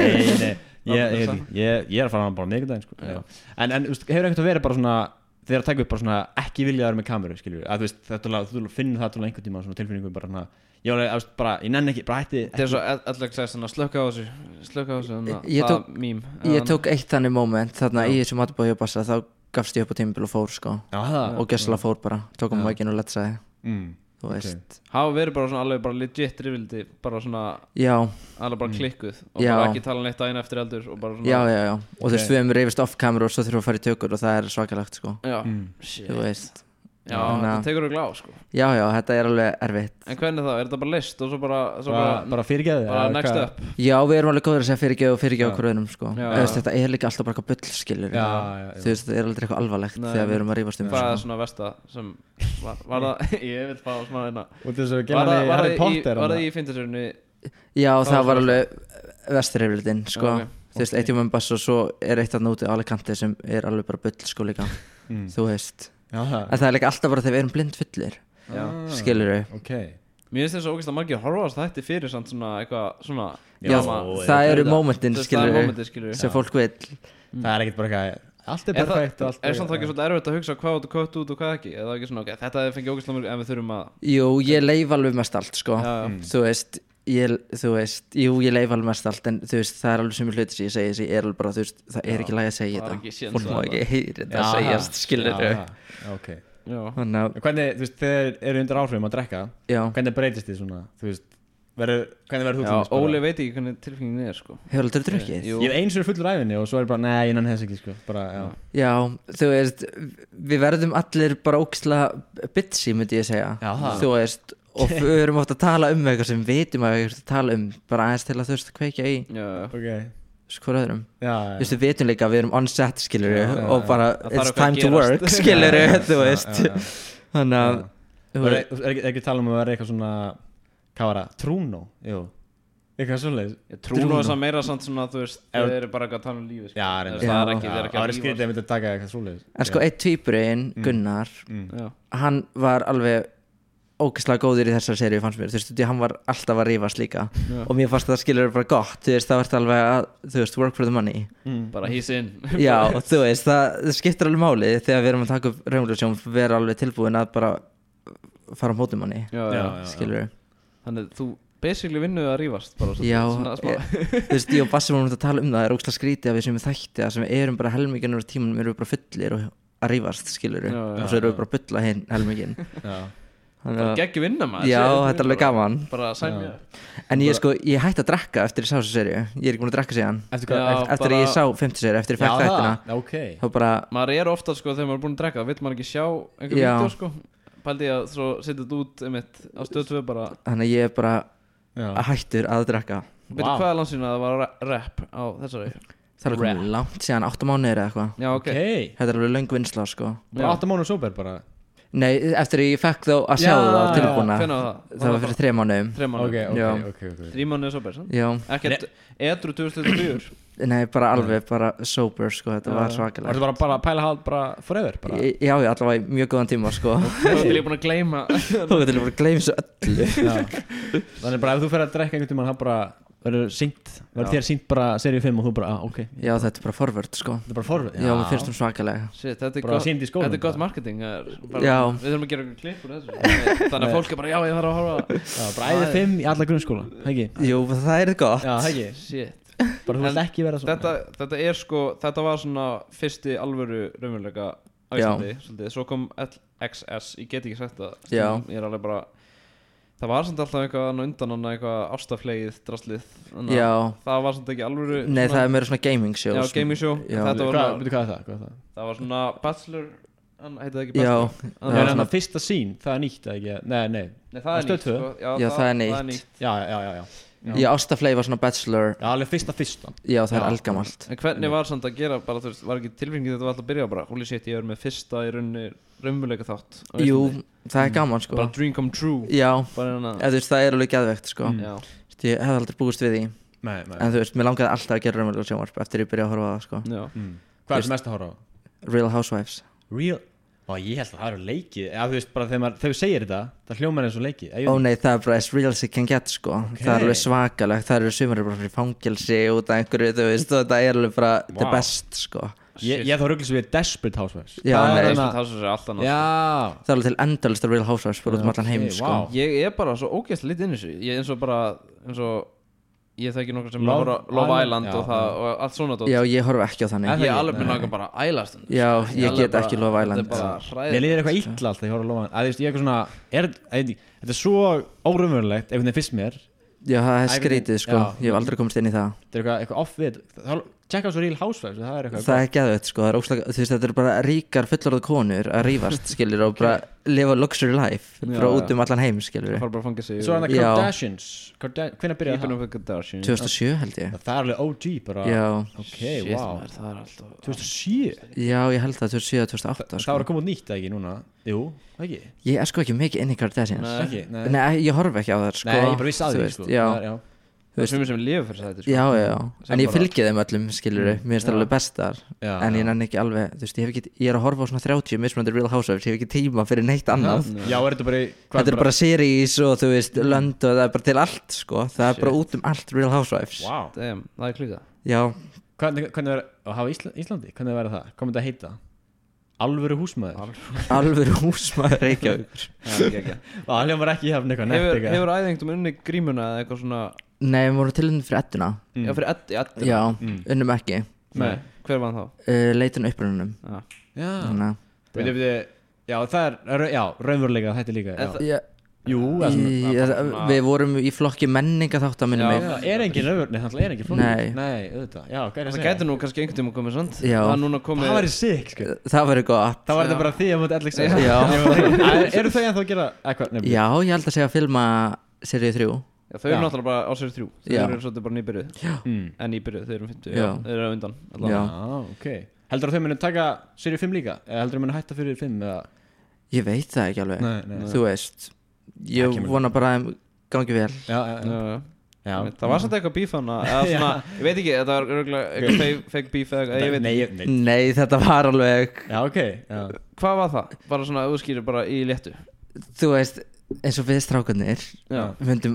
Ég er að fara hann bara mikið sko. Já. En þú veist, hefur ekkert að vera bara svona þegar að taka upp bara svona ekki viljaður með kameru skilur að þú veist, þú finnur það einhvern tíma svona tilfinningu bara svona ég nenni ekki, bara hætti Þetta er svo allega sæst þannig að slökka á þessu þannig að Ég það tók- mím ég tók eitt þannig moment þarna Já. í þessu matbúi hjá Bassa, þá gafst ég upp á tímabil og fór sko Já, það og gæsla fór bara, tók um mækinn og letsaði þú Ok. veist, Hafa verið bara svona alveg bara legit rifildi bara svona já, alveg bara klikkuð og Já. bara ekki tala neitt daginn eftir eldur og bara svona já og þú veist, við hefum reyfist off camera og svo þurfum við að fara í tökur og það er svakalegt sko, Já, þú shit veist Já, Þannig það að- tekur þú glá, sko já, þetta er alveg erfitt En hvernig þá, er þetta bara list og svo bara bara fyrirgeðu bara next up já, við erum alveg góður að segja fyrirgeðu og fyrirgeðu Já. okkur öðrum sko, Já. Þú veist, þetta er líka alltaf bara eitthvað bull skilur Já, þú veist, þetta er aldrei eitthvað alvarlegt Nei. þegar við erum að rífast um Hvað er sko. svona versta sem var það, ég vil fá smá einna og þess að Var gera það- hann í var Harry það í- Potter var það í fyndisörunni já, var það var svona- alveg vesturreifildin sko, Já, ok. þú veist, eitt júmum bass og svo er eitt að núti á Alicante sem er alveg bara bull sko líka, þú veist Já, en það er líka alltaf bara þegar við erum blind fullir Já. skilur við, Ok Mér finnst þess að ógeðst að margir horfast þætti fyrir samt svona eitthvað svona já, drama. það eru þetta- momentin Það er skilur við, momentið, skilur sem fólk vil Það er ekkert bara eitthvað allt er Er það- perfekt og allt Er samt það ekki svolítið erfitt að hugsa hvað út og hvað út og hvað ekki eða ekki svona, ok, þetta hefði fengið ógeðslega mörg en við þurfum að jú, ég leif alveg mest allt sko, Já, já. þú veist ég leif alveg mest allt en þú veist, það er alveg sem hluti sem ég segi þessi er alveg bara, þú veist, það er ekki lægi að segja það er ekki þetta séns fólk má að- ekki heyri þetta að segjast, skilur við Ok Já. þannig að, Hvernig, þú veist, þegar eru undir áhrifum að drekka já, hvernig breytist þið svona, þú veist hvernig verður þú Já, til dæmis bara- Óli veit ekki hvernig tilfengin er sko hefur aldrei drukkið Jú. Ég hef eins og fullur æfinni og svo er bara, nei, ég nenni þess ekki sko. bara, já. já, þú veist, við verðum allir bara óksla bitsi, myndi ég segja Já, það. þú veist, og við erum oft að tala um eitthvað sem við vitum að við erum að tala um bara aðeins til að þú veist, kveikja í Já, Ok skor öðrum Já, þú veist, við vitum líka að við erum on set, skilur við Já, og bara, Það þarf it's eitthvað að time to gerast. work, skilur við þú veist, já. þannig að þú Er veist, ekki að tala um að vera eitthvað svona hvað var það? Trúnó? Jú Eitthvað svoleiðis ég trú nú þess að meira samt svona þú veist, Ef- þið eru bara ekki að tala um lífi sko. Já, Þú veist, Já. það er ekki, þið eru ekki Það að var skrítið að myndi að taka eitthvað svoleiðis en sko, eitt tvíburinn, Gunnar Já, hann var alveg ógeðslega góður í þessar seríu fannst mér, þú veist, því hann var alltaf að rífast líka Já. og mér fannst það skilur bara gott, þú veist, það var alveg að, þú veist, work for the money bara he's in já, þú veist, það skiptir alveg máli þegar við erum að taka upp raunverulegsjón vera alveg tilbúin að bara fara á mótum manni, Já. skilur Þannig að þú basically vinnuð að rífast bara svolítið, já, svona smá. þú veist, ég og Bassi vorum að tala um það er ógeðslega skrítið að við sem við þætti að sem við erum bara helmingin úr tímanum erum við bara fullir og að rífast, skilur Já, já. og svo erum við bara að bulla hinn helmingin Já Bara geggjum vinna maður já, Shit, þetta er alveg gaman Bara sæn Já. mér en ég sko, ég hætti að drekka eftir ég sá þessu seríu ég er ekki búin að drekka síðan Eftir Já. hvað? eftir bara- að ég sá 50 seríu, eftir ég fekk þættina það? Ok þá bara, Maður er ofta sko þegar maður er búin að drekka vill maður ekki sjá einhver Já. vídeo sko Pældi ég að svo setja þetta út einmitt á stöð 2 bara þannig að ég er bara Já hættur að drekka Veitu Vá. hvaða landsýna það var rap á þessari? Það er alveg langt síðan 8 mánuðir eða eitthvað. Já, ok Þetta er alveg löng vinsla sko. Bara 8 mánuð sóber bara. Nei, eftir ég fekk þá að sjá það á tilbúna. Hvenær var það? Það var fyrir 3 mánuðum. 3 mánuð Ok. 3 mánuðir sober, sann? Já, Ekkert edru 2004 nei, bara alveg bara sober sko. Þetta var Var svakalegt. þetta bara að pæla hald bara forever bara? Já, ég allavega í mjög góðan tíma sko. Þú ert líka búin að gleyma Þú getur bara að gleyma svo öllu. Já. Þannig bara ef þú fer að drekka einhvern tímann, það bara verður þér sýnt bara seríu 5 og þú bara, ok. Já, þetta er bara forvörd sko. Þetta er bara forvörð. Já, mér finnst hún svakalega. Shit, þetta er Bara sýnd í skólanum Þetta er gott bara. marketing bara, Já. Við þurfum að gera einhver klipp úr þessu Þannig að fólk er bara, já, ég þarf að horfa Já, bara æðið 5 í alla grunnskóla, ekki? Jú, það er gott. Já, ekki? Shit Bara þú vilt ekki vera svona. Þetta er sko, þetta var svona fyrsti alvöru raunveruleika á Íslandi svolítið. Svo kom LXS, ég get ekki sagt það Já. Ég er alveg bara Það var samt alltaf eitthvað undan hann eitthvað ástaflegið draslið Já. Það var samt ekki alvöru Nei, það er meira svona gaming show. Já, gaming show Já. Þetta var Hvað svona, er það? Hvað er það? það var svona Bachelor Hann heiti það ekki Já. Bachelor Það Er var hann að fyrsta sín, það er nýtt, ekki? Nei. Nei, það er Stöð nýtt tvö. sko. Já, það er nýtt. Já. Í Ástaflei var svona bachelor. Já, alveg fyrsta. Já, það er Já. eldgamalt. En hvernig var samt að gera bara, þú veist, var ekki tilfengið þetta var alltaf að byrja bara Holy shit, ég er með fyrsta í rauninni raunveruleika þátt á Jú, Íslandi. það er gaman sko. Bara dream come true Já, Bara hérna eða þú veist, það er alveg geðvegt sko. Já, Þú veist, ég hef aldrei búist við því. Nei. En þú veist, mér langaði alltaf að gera raunverulega sjónvarp eftir ég byrjaði að horfa á það sko. já Hvað er það mest að horfa á? Real Housewives. Real? Ó, ég held að það eru leikið. Já, þú veist, bara þegar þú segir þetta, það hljómar eins og leikið. Ó nei, það er bara as real as it can get sko. Það er alveg svakalegt. Það eru sumari bara fyrir fangelsi út af einhverju, þú veist, og það er alveg bara the Wow. best sko. Ég þá rugglis við Desperate Housewives. Já, Það nei. er Það þarna- er alltaf nátt Já. Það er alveg til endalist Real Housewives bara út um allan heim Ok, sko. wow. Ég er bara svo ógeðslega lítið inn í þessu Ég eins og bara, eins og Ég þekki nokkur sem Love horfa Love Island, Island já, og það og allt svona dót. Já, ég horfa ekki á En þannig. það Ég ekki? er alveg Nei. með náttúrulega bara ælast Já, ég get ekki Love Island. Þetta er bara Mér hræðilegt líður eitthvað illa alltaf, ég horf að lofa hann. Þú veist, ég er eitthvað svona, þetta er svo órumverulegt, einhvern veginn fyrst mér. Já, það er Æ, skrítið sko. já. Ég hef aldrei komist inn í það. Þetta er eitthvað off við. Tjekka á svo Real Housewives, það er eitthvað. Það er geðveikt sko. Það er óslega, þú veist, þetta er bara ríkar fullorðið konur að rífast skilur og bara lifa luxury life bara Já, út um allan heim skilur. Það fara bara að fanga sig Svo er það Já. Kardashians. Hvenær byrjaði Keeping það? up with Kardashians 2007 held ég. Það er alveg OG bara. Já, Ok, Shit, wow. maður, það er alltaf 2007? já, ég held það 2007-2008 Það sko. var að koma út nýtt, eða ekki, núna? Jú, ekki? Ég er sko ekki mikið inn í Kardashians. Nei. Ekki? Nei. Nei, ég horf ekki á það sko. Nei, ég bara vissi að Þú því, veist, sko. Já, Það er- já. Það er sem sem lifa fyrir þetta sko. já, já. Sem En ég bara- fylgi þeim öllum skilur. Mér finnst það Já. alveg bestar. Já, En ég já. nenni ekki alveg, þú veist, ég er að horfa á svona 30 mismunandi Real Housewives. Ég hef ekki tíma fyrir neitt annað. Já, er þetta bara í... hvað Þetta er bara series og þú veist, lönd og það er bara til allt sko. Það er bara Shit. út um allt Real Housewives. Wow. Damn, það er klíka Já, Hvernig verður... Og hafa Íslandi? Hvernig verður það? Hvað myndi að heita? Alvöru húsmaður? alveg húsmaður Reykjavíkur. Það hljómar ekki í hafn eitthvað nett eitthvað. Hefur æðingtum unni grímuna eða eitthvað svona Nei, við vorum tilhengið fyrir edduna. Já, fyrir Eddi Já, Mm. unnum ekki. Nei, hver var hann þá? Leitin upprununum. Já. Já. Þannig Við, já, það er, já, raunveruleika þetta líka. En Já. það- að Jú, það Við vorum í flokki menningaþátt að minni Já. mig. er engin raunveruleika, nei, það er engin flókn. Nei. Nei, auðvitað, já, hvað er að Það segja? gæti nú kannski einhvern tíma komið svont Já. Það er núna komið Það væri sick, sko. Það verður gott. Það var Já. þetta bara því að mútið Alex Já. Eru þau ennþá að gera eitthvað nefnir? Já, ég held að segja að filma seríu 3. Já, þau eru Já. náttúrulega bara á sér 3 Þau Já. eru svolítið bara nýbyrjuð Mm. En nýbyrjuð, þau eru 50 Já. Þau eru á undan Já. Já, ok. Heldur að þau munu taka seríu 5 líka? Eða heldur að þau munu hætta fyrir 5 eða? Ég veit það ekki alveg. Nei. Þú veist, Það ég kemur- vona bara að þeim gangi vel. Já. Já. Það var samt eitthvað bíf hana eða svona, ég veit ekki, þetta var örugglega eitthvað fake beef eða eitthvað, ég veit Nei. Nei, þetta var alveg, Já, ok. Já. Hvað var það? Bara svona útskýri bara í léttu þú veist, eins og við strákarnir Já, myndum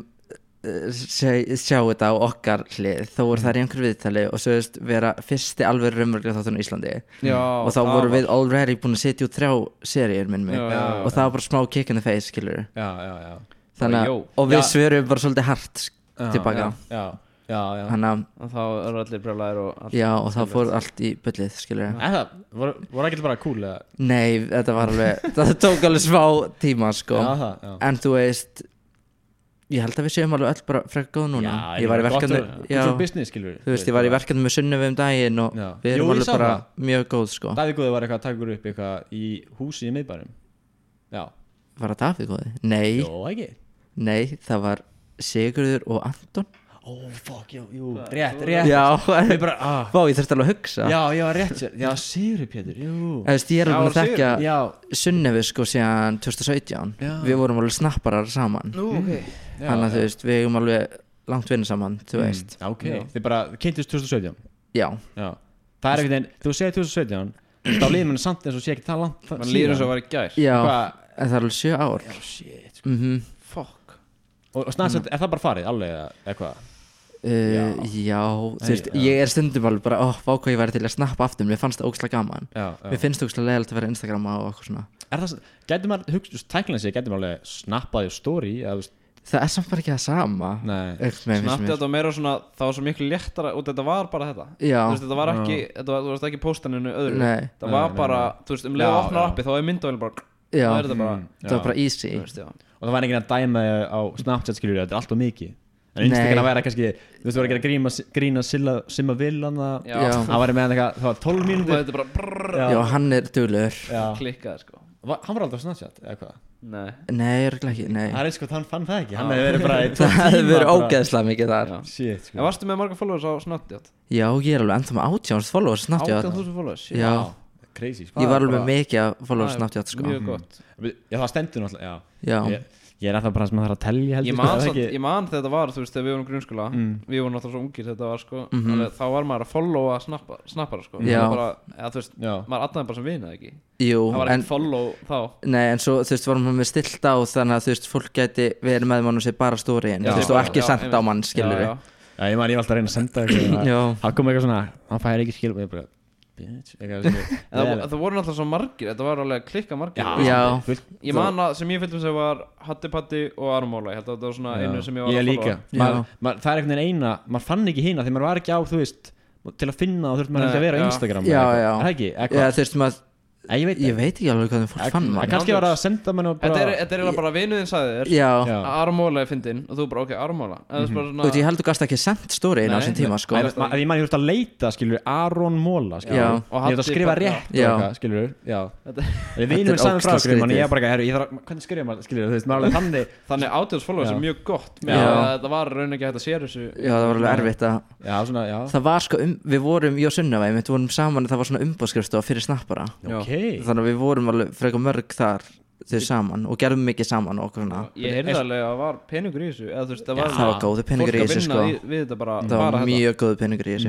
sjá þetta á okkar hlið. Þó voru það í einhverju viðtali og svo veist vera fyrsti alveg raunverulega þátturinn á Íslandi. já Og þá vorum við already búin að setja út 3 seríur minn mig. Já. Og það var bara smá kick in the face, skilur. Já. Þannig Bara, að, jó. og við Já. svörum bara svolítið hart Já, tilbaka. Já. Þannig að, Og þá eru allir brjálæðir og allt já, og það fór allt í bullið, skilur. Eða, voru ekki bara cool eða? Nei, þetta var alveg, það tók alveg smá tíma, sko. Já. En þú veist, ég held að við séum alveg öll bara frekar góð núna. Ég var í verkefni, já, Svo business, skilur þú veist, ég var í verkefni með Sunnevi um daginn og Já. við Jú, erum ég alveg sá bara það. mjög góð, sko. Davíð Góði var eitthvað að taka upp eitthvað í húsi í miðbærum. Já. Var það Davíð góði? Nei, Jó, ekki. nei, það var Sigurður og Anton. fuck, jú, rétt Já, Við bara, vá, ég þurfti alveg að hugsa já, rétt Já, Sigurður Pétur, jú Þú veist, ég er alveg að þekkja Já, Sunnefi sko síðan 2017 Já. Við vorum alveg snapparar saman Þannig að þú veist, við eigum alveg langt vinna saman, þú veist ok, þið bara kynntust 2017 Já, Það er ekkert einn, þú segir 2017 þá líður mann samt eins og sé ekki það langt Man líður eins og var í gær já, Hvað? en það er alveg 7 ár Shit, Fuck og Snapchat, er það bara farið alveg eða hvað? Já, þú veist, ég er stundum alveg bara vá hvað ég væri til að snappa aftur, mér fannst það ógeðslega gaman Mér finnst það ógeðslega leiðilegt að vera Instagrama og eitthvað svona Er það, gæti maður, hugst, tæknilega sér, gæti maður alveg snappaði story eða, Það er samt bara ekki það sama Nei Snappi þetta var meira svona, það var svo miklu léttara og þetta var bara þetta Já. Þú veist, þetta var ekki, þú varst ekki póstaninu öðru Nei. Það var bara, þú veist, leið að opna appi þá er myndavél bara Já, Það er þetta bara, það var bara easy þú veist, já og það var enginn að dæma þig á Snapchat skilur þetta er alltaf mikið en Instagram að vera kannski þú veist þú var að gera grína Simma Villan Já. það var með eitthvað það var 12 mínútur Þetta er bara brrrr Já, hann er duglegur Klikkaði sko hann var aldrei á Snapchat eða hvað Nei Nei, örugglega ekki, nei það er eins og hann fann það ekki hann hefði verið bara í 12 Það hefði tíma verið bara- ógeðslega mikið þar Já. shit En varstu með marga followers á Snapchat? Já, ég er alveg ennþá með 18 followers Snapchat 18.000 followers Já, crazy ég var alveg bara- með mikið af followers Það er Snapchat sko Mjög gott já það stendur náttúrulega Já, ég er alltaf bara sem að það er að telja Ég man samt, ég man þegar þetta var, þú veist, þegar við vorum í grunnskóla Við vorum náttúrulega svo ungir þetta var, sko Alveg, þá var maður að followa snappara, sko Já. Það var bara, eða, þú veist, Já. maður aðnaði bara sem vinað, ekki jú, Það var en ekki follow þá Nei, en svo, þú veist, varum við með stilt á þannig að, þú veist, fólk gæti verið með mann og sé bara stóriðin, Já, þú veist, og já, ekki já, sent á mann, skilur Já, við já. ég var alltaf að reyna að senda eitthvað Já, það kom eitthvað svona hann fær ekki skil og ég bara bitch eitthvað En það voru náttúrulega svo margir, þetta var alveg klikka margir Já. Ég man að sem ég fylgdi sem var Hatti Patti og Armóla Ég held að þetta var svona einu sem ég var ég að líka Já. það er einhvern veginn eina maður fann ekki hina þegar maður var ekki á þú veist til að finna þá þurfti maður ekki að vera á Já. Instagram Já, eða já. eitthvað. Er það ekki Já, eitthvað þú veist, maður, ég ég veit ekki alveg hvað þeim fólk fann mann kannski var að senda mann og Þetta bara er eiginlega bara vinuðinn sagði þér Já, Já. að Armóla er fyndin og þú bara ok, Armóla Eða þú veist bara þú veist, ég svona held þú gast ekki sent stóriðin á Nei, þessum tíma, sko Æ, ég man ég þurfti að leita skilur Aron Móla skilur Já. Og ég þurfti að Hatti skrifa Patti- rétt og Já. eitthvað skilur já Þetta- við vinum er saman frá ógeðslega okkur mann ég skrítið. bara herru ég þarf hvernig skrifa maður skilur þú veist maður alveg þannig Þannig átjóðs followers Já. er mjög gott Já. með að þetta var raun ekki hægt að sér þessu Já, það var alveg erfitt að já svona já Það var sko, við vorum, ég og Sunnefa, við vorum saman, það var svona umbóðskrifstofa fyrir snappara Já. ok Þannig að við vorum alveg frekar mörg þar þau saman og gerðum mikið saman og okkur svona Ég heyrði alveg að það var peningur í þessu eða þú veist, Það var góður peningur í þessu, sko við þetta bara Það var mjög góður peningur í þessu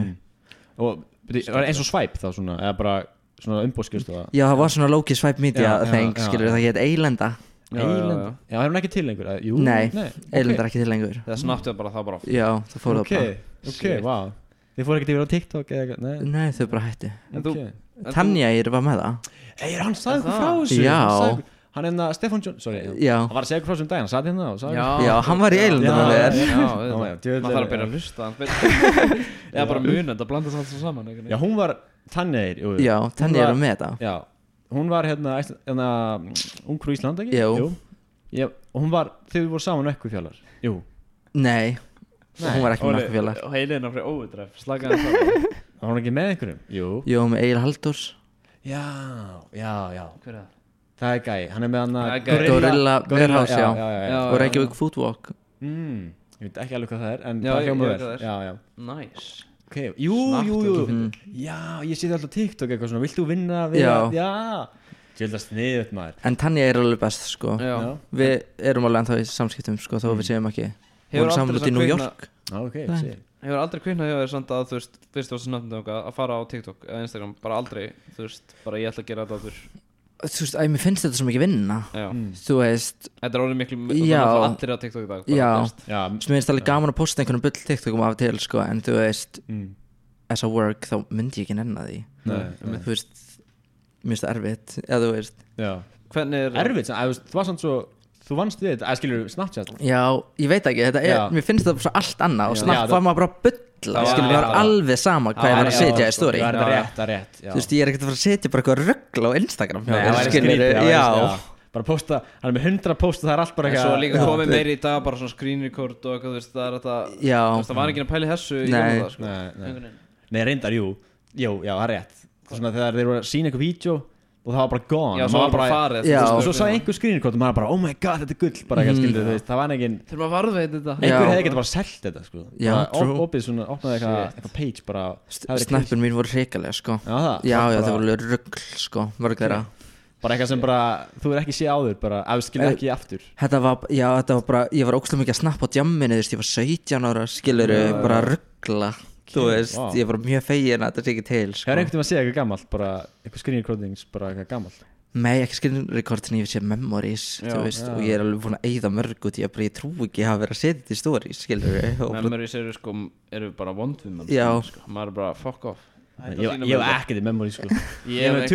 og var eins og svæp þá svona eða bara svona umbóðskristofa Já, það var svona low-key swipe media Já, já, þeng, já. skilur það hétt Eilenda Eilend já er hún ekki til lengur jú Nei, ok. Eilenda er ekki til lengur Það snabbt bara það bara Já, það fór ok það ok Shit. wow þið fóru ekkert yfir á TikTok eða eitthvað nei bara Nei, þau bara hætti En þú- ok en Tanja Eir var með það Ey, hann sagði Er eitthvað það? frá þessu Já. Hann sagði eitthvað- hann er hérna Stefán John sorry Já, hann var að segja eitthvað frá þessum daginn hann sagði hérna og sagði Já, hann var í Eilenda með þér Já, Já, auðvitað. djöfull Maður þarf er- að byrja að hlusta hann betur. Eða bara muna, þetta blandast allt svo saman einhvern veginn. já hún var Tanneir jú Já, Tanja var- Eir var með það já hún var hérna ungfrú Ísland ekki Jú. já og hún var þegar við vorum saman ekkur fjallar jú Nei, hún var ekki með okkur félag Og heilin á fyrir óvitræf, slakaði það var hún ekki með einhverjum jú Jó, með Egil Halldórs já Hver er það? það er gæi hann er með hann Það er gæi. Gorilla Warehouse, já Já. Og Reykjavík Foodwalk ég veit ekki alveg hvað það er en Já, það ég hljóma veit vel hvað það er. já já Nice ok jú já ég sé það alltaf TikTok eitthvað svona vilt þú vinna við Já. já ég held að sniðut maður En Tanja er alveg best, sko Já. Við erum alveg ennþá í samskiptum, sko, þó við séum ekki Hefur Vorum saman aldrei út í samt New kviknað- York já ok Nei. sí Hefur aldrei kviknað hjá þér samt að þú veist fyrst og snöndum að fara á TikTok eða Instagram bara aldrei, þú veist, bara ég ætla að gera þetta aftur Þú veist, mér finnst þetta svo mikið vinna Já. Þú veist, Þetta er orðið miklu Já. allir á TikTok í dag bara, Já. þú veist. já sem mér finnst alveg gaman að posta einhvern bull TikTokum af og til, sko En þú veist, as a work, þá myndi ég ekki nenna því nei Þú veist, mér finnst það erfitt Eða þú veist já Hvernig er erfitt þú veist þú var samt svo þú vannst við þetta skilur Snapchat Já, ég veit ekki, þetta er, Já. mér finnst það svo allt annað Og Já, snabbt það- var maður bara að bulla Já, Skilur, já, mér var já. alveg sama hvað ég var að setja í story það er Já, rétt það er rétt já Þú veist, ég er ekkert að fara að setja bara eitthvað röggl á Instagram hjá Nei, mér, það væri skilurðu, skrítið, það væri- já. bara posta hann er með 100 post og það er allt bara En svo er líka Já. komið meiri í dag bara svona screen record og eitthvað, þú veist, það er þetta Já. Þú veist, það var ekki að pæli þessu í Nei. gamla daga, sko. nei Einhvern veginn. nei reyndar jú já það er rétt svona þegar þeir voru að sína eitthvað vídeo og það var bara gone Já, og svo maður var bara farið Já. og svo sagði einhver screenshot og maður bara oh my god þetta er gull bara ekki skilur þú veist það var engin Þurfum að varðveita þetta einhver Já. hefði getað bara selt þetta sko Já, bara true. opið svona opnaði eitthvað page bara það verið Snappin mín voru hrikalega sko já það Já, bara, það voru alveg rugl sko Mörg þeirra bara eitthvað sem bara þú er ekki séð áður bara að við skilur ekki aftur Þetta var bara Ég var ókslega mikið að snappa á djamminu Þú veist, ég var 17 ára skiluru Bara ruggla Þú veist, wow. ég var mjög fegin að þetta sé ekki til sko. það er einhvern veginn að segja eitthvað gammalt bara eitthvað screen recordings bara eitthvað gammalt Nei, ekki screenrecordin, ég sé memories þú veist, og ég er alveg búin að eyða mörg út ég trú ekki að hafa verið að setja þetta í stories skilur Memories eru bara vond við mann Já. sko. Maður er bara fuck off ég hef ekkert í memory sko ég hef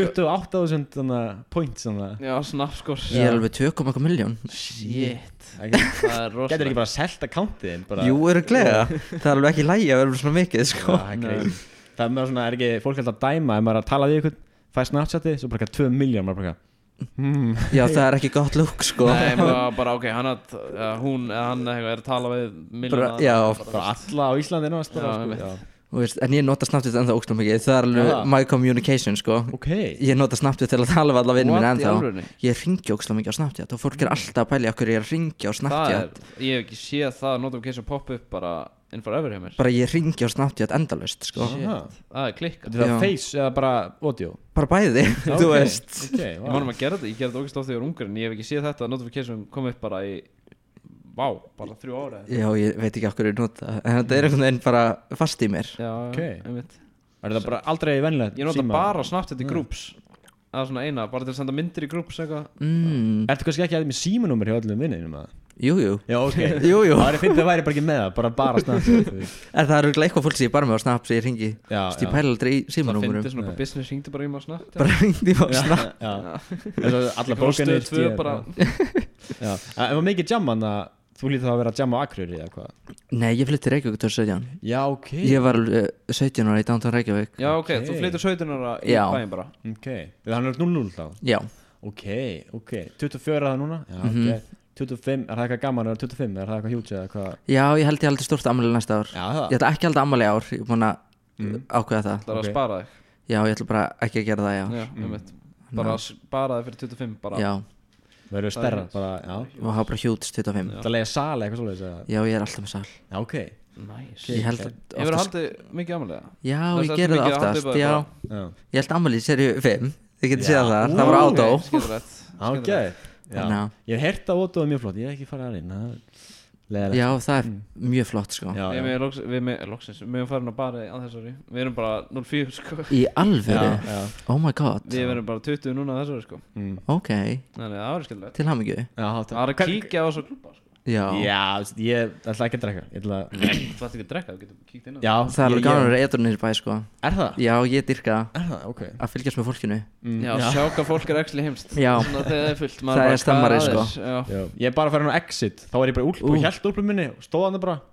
28.000 points Já, snap skor Ég er alveg 2,1 miljón Shit getur Það er rosalega ekki bara selt accountið bara Jú, öruglega, það er alveg ekki lægi að vera svona mikið sko. Já, það er crazy. Það er með svona, er ekki fólk alltaf að dæma ef maður er að tala við ykkur, fæ Snapchati svo bara 2 miljón, maður bara Já, það er ekki gott lúk sko. Nei, maður bara ok, hún eða hann eitthvað er að tala við miljóna Já, bara alla á Íslandi náast bara, Já, sko, einmitt. já. veist, en ég nota Snapchat ennþá ókslega mikið það er alveg Já. my communication sko. Ok, Ég nota Snapchat til að tala við alla vinnum minn What í ennþá alvörunni? Ég ringi ókslega mikið á Snapchat og fólk er alltaf að pælja okkur ég er að ringja á Það Snapchat ég hef ekki séð það notification pop upp bara in forever hjá mér bara ég ringi á Snapchat endalaust sko. Shit, Aha. það er klikka þetta er Já. það face eða bara audio bara bæði, þú Ok, veist ok, Ég manum að gera þetta, ég gerði þetta ógæst oft þegar ég var ungur en ég hef ekki séð þetta notification kom upp bara í bara 3 ára Já, ég veit ekki okkur ég nota en þetta er einhvern veginn bara fast í mér Já, Ok. einmitt Er þetta bara aldrei venilegt Ég nota bara Snapchat í groups Það er svona eina, bara til að senda myndir í groups eitthvað Ertu kannski ekki að með símanúmer hjá öllum vinninum að Jú, jú Já, ok Jú, jú. Það er fint að það væri bara ekki með það, bara Snapchat þú veist. En það er örugglega eitthvað fólk sem ég bara með á Snap sem ég ringi Já, Ég já. pæla aldrei í Það símanúmerum fyndi svona bara business hringdi bara í maður Snapchat Bara ringdi á Snap Já, eins og alla Stöð 2 bókanir bara Já, en var mikið jamman að þú lítið þá að vera að jamma á Akureyri eða hvað Nei, ég flytti til Reykjavík 2017 Já, ok Ég var alveg 17 ára í downtown Reykjavík Já, ok, Ok. þú flytur 17 ára í Já. bæinn bara Ok, hann er 0-0 þá Já, Ok, 24 er það núna Já, ok 25, er það eitthvað gaman að vera 25 er það eitthvað hjúts eða hvað já ég held ég haldi stórt ammæli næsta ár Já, það Ég ætla ekki að halda ammæli í ár Ég er búin að ákveða það Það er að Ok. spara þig Já, ég ætla bara ekki að gera það, já Já, einmitt Bara að spara þig fyrir 25 bara Já, verður stærra bara, já og hafa bara hjúts 25 Það leiða sali eitthvað svoleiðis eða Já, ég er alltaf með sal Já, ok Næs Ég held ok. að Hefur oftast haldið mikið ámælega? Já, Það er ég gerði það mikið að halda oftast upp á Já, það. Já, ég held ammæli í seríu 5 Þið getur Já. séð það, það var Ú, átó Skemmtilegt ok Já, Þannig að- ég hef heyrt að Ótó er mjög flott, ég hef ekki farið að reyna Leðilegt Já, það er mjög flott sko já, Við með loksins, við erum farin að bara á þessari Við erum bara 04 sko Í alvöru? já. Oh my god Við erum bara 20 núna á þessari sko Mm. Ok, Þannig að það verður skemmtilegt til hamingju Já, Það er að kíkja á þessu klubba sko Já, Já, þú veist, ég ætla ekki að drekka Ég ætla Þú ætti ekki að drekka, þú getur kíkt inn á Já, það er alveg gaman að vera edrun í bæ sko Er það? Já, ég dyrka Er það? Ok að fylgjast með fólkinu Já, sjá hvað fólk er actually heimst Já. Svona þegar það er fullt Það er stemmari, sko. Já, Já, ég er bara að fara á exit Þá var ég bara úlp og held úlpum minni og stóð hann bara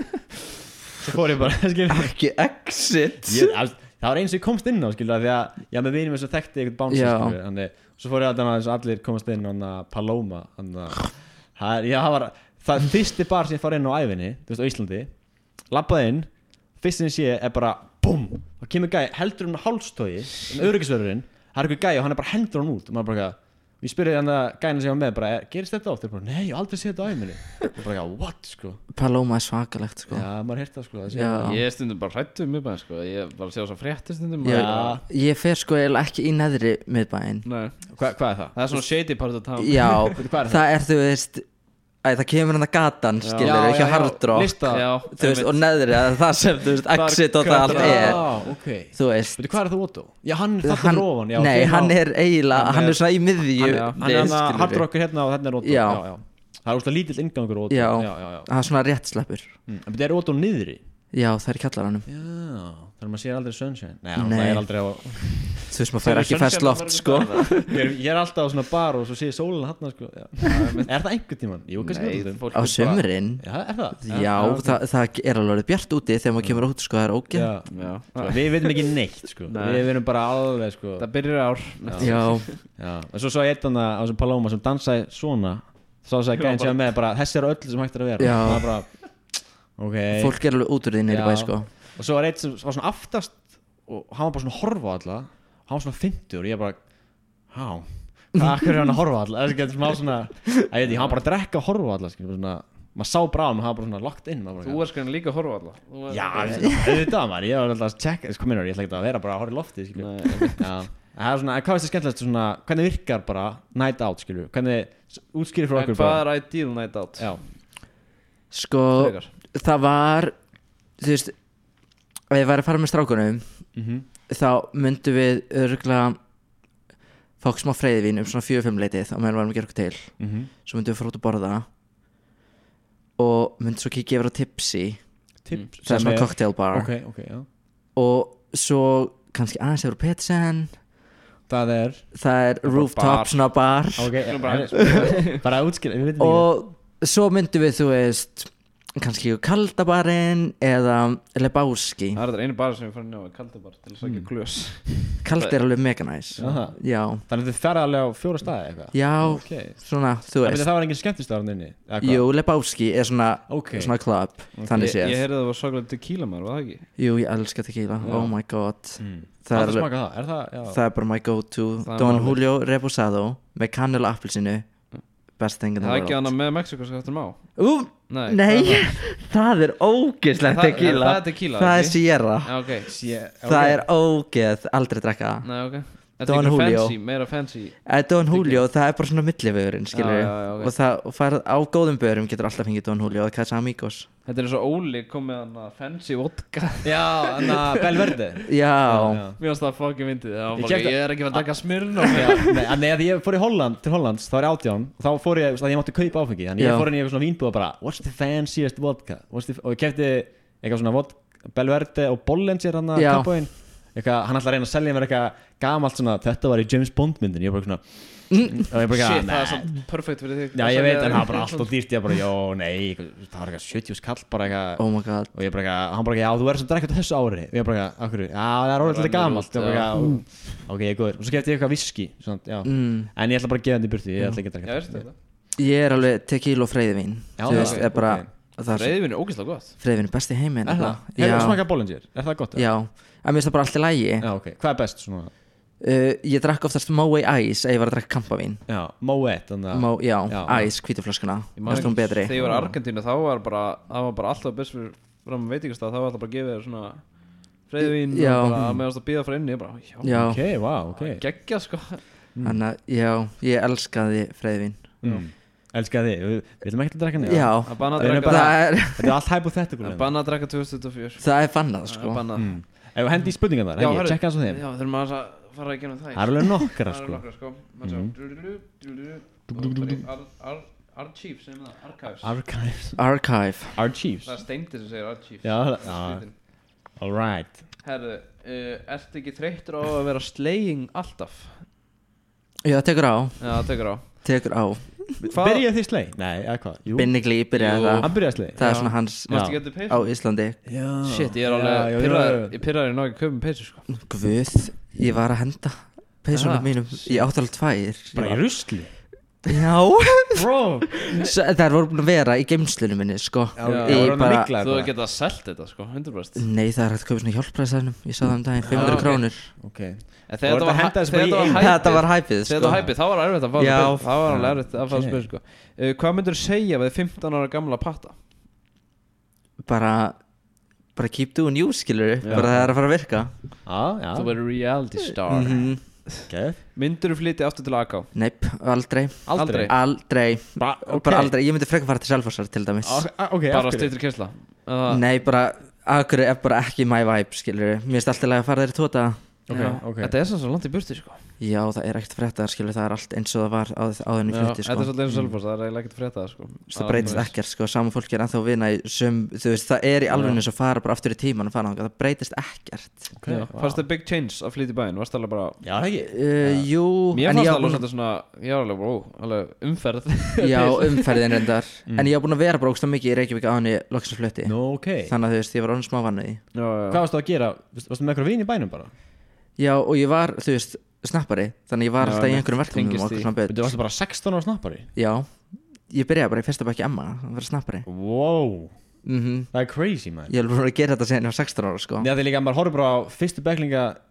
Svo fór ég bara skilur. Ekki exit Það var eins og ég komst inn á skilur, því að ég með vinum eins og þekkti eitthvað bánsa Já. skilur, þannig, svo fór ég að þannig að allir komast inn á Paloma það var það fyrsti bar sem ég fór inn á æfinni þú veist á Íslandi labbaði inn, fyrst sem ég sé er bara BOOM, og kemur gæi heldur um hálstói öryggisvörðurinn, það er eitthvað gæi og hann er bara hendur hann út og maður bara ég spurði hann að gæna sem ég var með bara, gerist þetta oft? Þeir bara, nei, ég hef aldrei séð þetta á æfinni og bara, what, sko Paloma er svakalegt sko já, maður heyrta sko það sé- Já. Ég er stundum bara hrættu um miðbæðin sko Ég var að sjá þess að frétti stundum Ég, og- ég fer sko eiginlega ekki í neðri miðbæinn Nei, Hvað er það? það er svona shady part of town Já, Hvað er það er þú veist það kemur hann að gatan skilur hjá Hard Rock lista Já, þú veist og neðri að það sem þú veist exit og það allt er Já, ok þú veist Veitu, hvað er það Otto? Já, hann er þarna fyrir ofan já, nei, fyrir hann á- er eiginlega hann er svona í miðju Hann er hann að Hard Rock er hérna og hérna er Otto Já. Það er úrslega lítill inngangur Otto Já. já það er svona rétt sleppur En þetta er Otto niðri já, það er í kjallaranum Já, þannig að maður sér aldrei sunshine Nei, Nei. það er aldrei á þú veist maður fer ekki fest loft sko Ég er alltaf á svona bar og svo sé ég sólina hann sko já. Er það einhvern tímann? Jú, kannski Nei, stundum. fólk á er bara- sömurinn Já, er það? já, það er alveg bjart úti þegar maður kemur út sko, það er ógeð Já. Já. Sko, við veitum ekki neitt sko Nei. Við erum bara alveg sko Það byrjar ár já, Já, en svo ég eitt hann á þessum Paloma sem dansaði svona Svo sagði gæðin sér með bara þessi eru öllu sem hægt er að vera Já. Það er bara, ok fólk er alveg út úr því nýri Já. bæ sko Og svo var eitt sem var svona aftast og hann var bara svona að horfa á alla hann var svona 50 og ég bara Hvað er hann að horfa alla? Það er ekki smá svona ég veit ekki, hann bara að drekka og horfa alla svona, maður sá bráðum, hann bara svona locked in Þú er skræðin líka að horfa alla Já, auðvitað maður, ég var alltaf að checka ég ætla ekki að vera bara að horfa í lofti það er svona, hvað veist þið skemmtilegt svona, hvernig virkar bara night out skilju, hvernig útskýrir fyrir okkur Hvað er ideal night out? Já. Sko, það var þú veist ef ég væri að fara með strákunum þá myndum við örugglega fá okkur smá freyðvín svona 4-5 leitið og meðan varum að gera okkur til svo myndum við fara út að borða og myndum svo kíkja yfir á Tipsy það er svona cocktail bar já. og svo kannski aðeins yfir á Petersen það er rooftop svona bar bara útskýra og svo myndum við þú veist kannski kaldabarinn eða Lebowski Það er einu bar sem við farin á kaldabar til að sækja glös Kald er alveg mega næs Já Þannig að þið ferði alveg á 4 staði eitthvað Já, svona, þú veist Það var engin skemmtistöðar inni Jú, Lebowski er svona club Þannig séð Ég heyrði að það var svakalega tequila maður, var það ekki? Jú, ég elska tequila, oh my god Það er það er bara my go to Don Julio Reposado með kanil og appelsinu best thing in the world Það er ekki hana með Mexiko sem hættum á Nei, það er ógeðslegt tequila Það er tequila Það er Sierra Það er ógeð, aldrei drekka það Nei, ok Don Julio meira fancy Don Julio, það er bara svona millivegurinn skilur okay. og það farið á góðum börum getur alltaf fengið Don Julio og Casamigos Þetta er eins og Óli kom með hana fancy vodka Já, hana Belverde Já Mér finnst það fucking myndið Ég er ekki að taka smyrn Nei, að ég fór í Holland til Hollands þá var ég 18 og þá fór ég, að ég mátti kaupa áfengi þannig ég fór inn í eitthvað svona vínbúð og bara what's the fanciest vodka og ég kefti eitthvað svona Belverde og Bollinger hann að kampóin hann ætla að reyna að selja mér eitthvað gamalt svona þetta var í James Bond myndin ég bara svona Shit, það er svona perfekt fyrir þig Já, ég veit, en það var bara alltaf dýrt ég bara, nei, það var eitthvað 70 skall bara eitthvað oh my god og ég bara eitthvað, hann bara eitthvað, já, þú verður sem drekkt þessu ári og ég bara eitthvað, okkur, já, það er orðið gamalt og bara eitthvað, ok, ég er góður og svo kefti ég eitthvað whisky, svona, já en ég ætla bara að gefa þetta í burti, ég ætla ekki að drekka Ég er alveg tequila og freyðvín þú veist, er bara Freyðvín er ógeðslega gott Freyðvín er best í heiminn Hefur þú smakað Bollinger? Er það gott? Já, en mér finnst það bara allt í lagi Já, ok, hvað er best svona? Ég drakk oftast Moët Ice ef ég var að drakka kampavín Já, Moët Já, Ice, hvítuflöskuna Það stóðum betri Þegar ég var í Argentínu þá var bara alltaf best fyrir fram með veitingastað þá var alltaf bara að gefa þér svona freyðvín og bara meðan það býða frá inni Já, ok, wow, ok Geggjað sko Þannig að, já, ég elskaði freyðvín Elskaði þið, við viljum ekki að drekka niður Já, þetta er allt hypothetical Banna að drekka 2024 Það er bannað sko Ef við hendi í spurningan þar, ekki, tjekka það svo þeim Já, þurfum að fara í genum það Það er alveg nokkra sko Archives, segjum það Archives Það er Steindir sem segir Archives Já, alright Herðu, ertu ekki þreyttur á að vera slaying alltaf? Já, tekur á Tekur á Byrjaði þið slay? Nei, eða hvað? Binni Glí byrjaði það Hann byrjaði slay? Það er svona hans á Íslandi Shit, ég er alveg pirraður í náðu ekki köpum peysu sko Guð, ég var að henda peysunum mínum í áttalega 2 Bara í rusli? Já Bro Það voru búin að vera í geimslunum minni sko Þú geta selt þetta sko, 100%. Nei, það er hægt að kaupa svona hjálpræðsæðnum Ég sá það daginn, 500 krónur Ok Þetta var hæpið sko þá var erfitt að fá það var alveg erfitt að fá spil sko Hvað myndur þú segja við 15 ára gamla patta? Bara keep doing you, skilur bara það er að fara að virka Þú verður reality star Myndur þú flytja aftur til AK? Neip, aldrei Bara aldrei, ég myndi frekar fara til Selfossar til dæmis Bara styttri kysla? Nei, bara AK er bara ekki my vibe, skilur mér finnst alltaf að fara þeir í tóta Þetta er svo langt í burti sko Já, það er ekkert fréttaðar, skilur, það er allt eins og það var áður en ég flytti, sko Þetta er svolítið eins og Selfoss, það er ekkert fréttaðar, sko Það breytist ekkert, sko, saman fólki er ennþá vinna í þú veist, það er í alveg eins og fara bara aftur í tíman og fara á það breytist ekkert Fannst það big change að flytja í bæinn, varst það alveg bara Já, ekki Jú, mér fannst það alveg svolítið svona, ég var alveg umferð Já, umferðin reyndar En ég var búin að vera bara ógeðslega mikið í Reykjavík áður en ég loksins flutti Þannig að þú veist, ég var orðinn smá vanur í því. Hvað varstu að gera? Varstu með einhverja vini í bænum bara? Já, og ég var, þú veist, snappari Þannig ég var alltaf í einhverjum verkefnum og okkur svona bit Þú varstu bara 16 ára snappari? Já, ég byrjaði bara í fyrsta bekki Emma að vera snappari Wow, það er crazy man Ég hef búin að gera þetta síðan ég var 16 ára, sko Já, því líka maður horfður bara á fyrstu bekklinga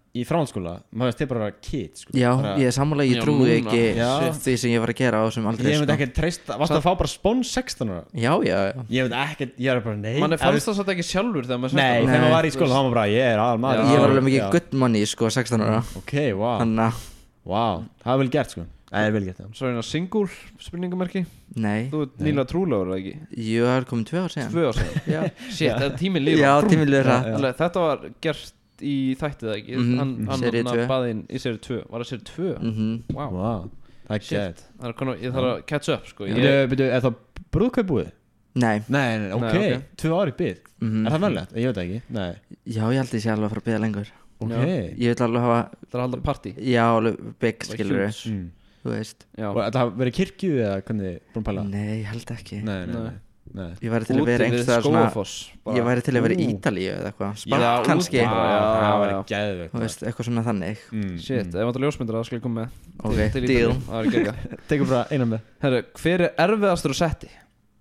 í framhaldsskóla maður veist þið bara kid sko. Já, bara, ég er sammála, ég Já, trúi núna. ekki Já. því sem ég var að gera á þessum aldrei ég myndi ekki treysta, varstu að fá bara spóns 16 ára Já, ég myndi ekki, ég er bara nei mann fannst það satt ekki sjálfur þegar maður nei, þegar maður var í skóla þá var maður bara, ég er aðal maður Ég var alveg mikið Já. good money, sko, 16 ára ok, wow, Þannig að, wow, það er vel gert sko það er vel gert, já Svo hérna single spurningamerki nei Þú ert nýlega trúlegur, eða ekki? Jú, það er komin 2 ár síðan 2 ár síðan Já, Shit, þetta tíminn lífa Já tímilegur Já, það já. Alveg, þetta var gert í þættið, eða ekki? Mhm, seríu 2. baðinn í seríu 2 Var það seríu 2? Wow, wow, það er shit gert Það er konar, ég þarf að catch up, sko byrju, er það brúðkaup búið? Nei, nei, ok, Nei, ok. 2 ári bið er það velnett? Ég veit það ekki, nei já, ég held ég sé alveg að fara að byrja lengur ok, Ég vil alveg hafa, Það er að halda partí já, alveg big, skilur huge. Þú veist Já, og þetta hafa verið kirkju eða hvernig búin að pæla? Nei, ég held ekki nei Ég væri til að vera úti við einhverstað svona Skógafoss Ég væri til að vera í Ítalíu eða eitthvað Já, Spark kannski úti bara. það Já, var já. geðveikt Þú veist, eitthvað svona þannig Shit, ef vantar ljósmyndir það skal ég koma með Ok, til deal. Ítalíu. Það er gegga tekur bara einan með Herru, hver er erfiðastur að setti?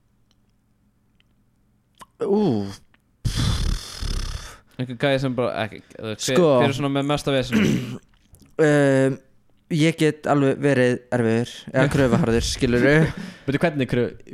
Einhver gæði sem bara ekki Sko. Hver er svona með mesta vesen? Ég get alveg verið erfiður Eða kröfuharður, skiluru betur hvernig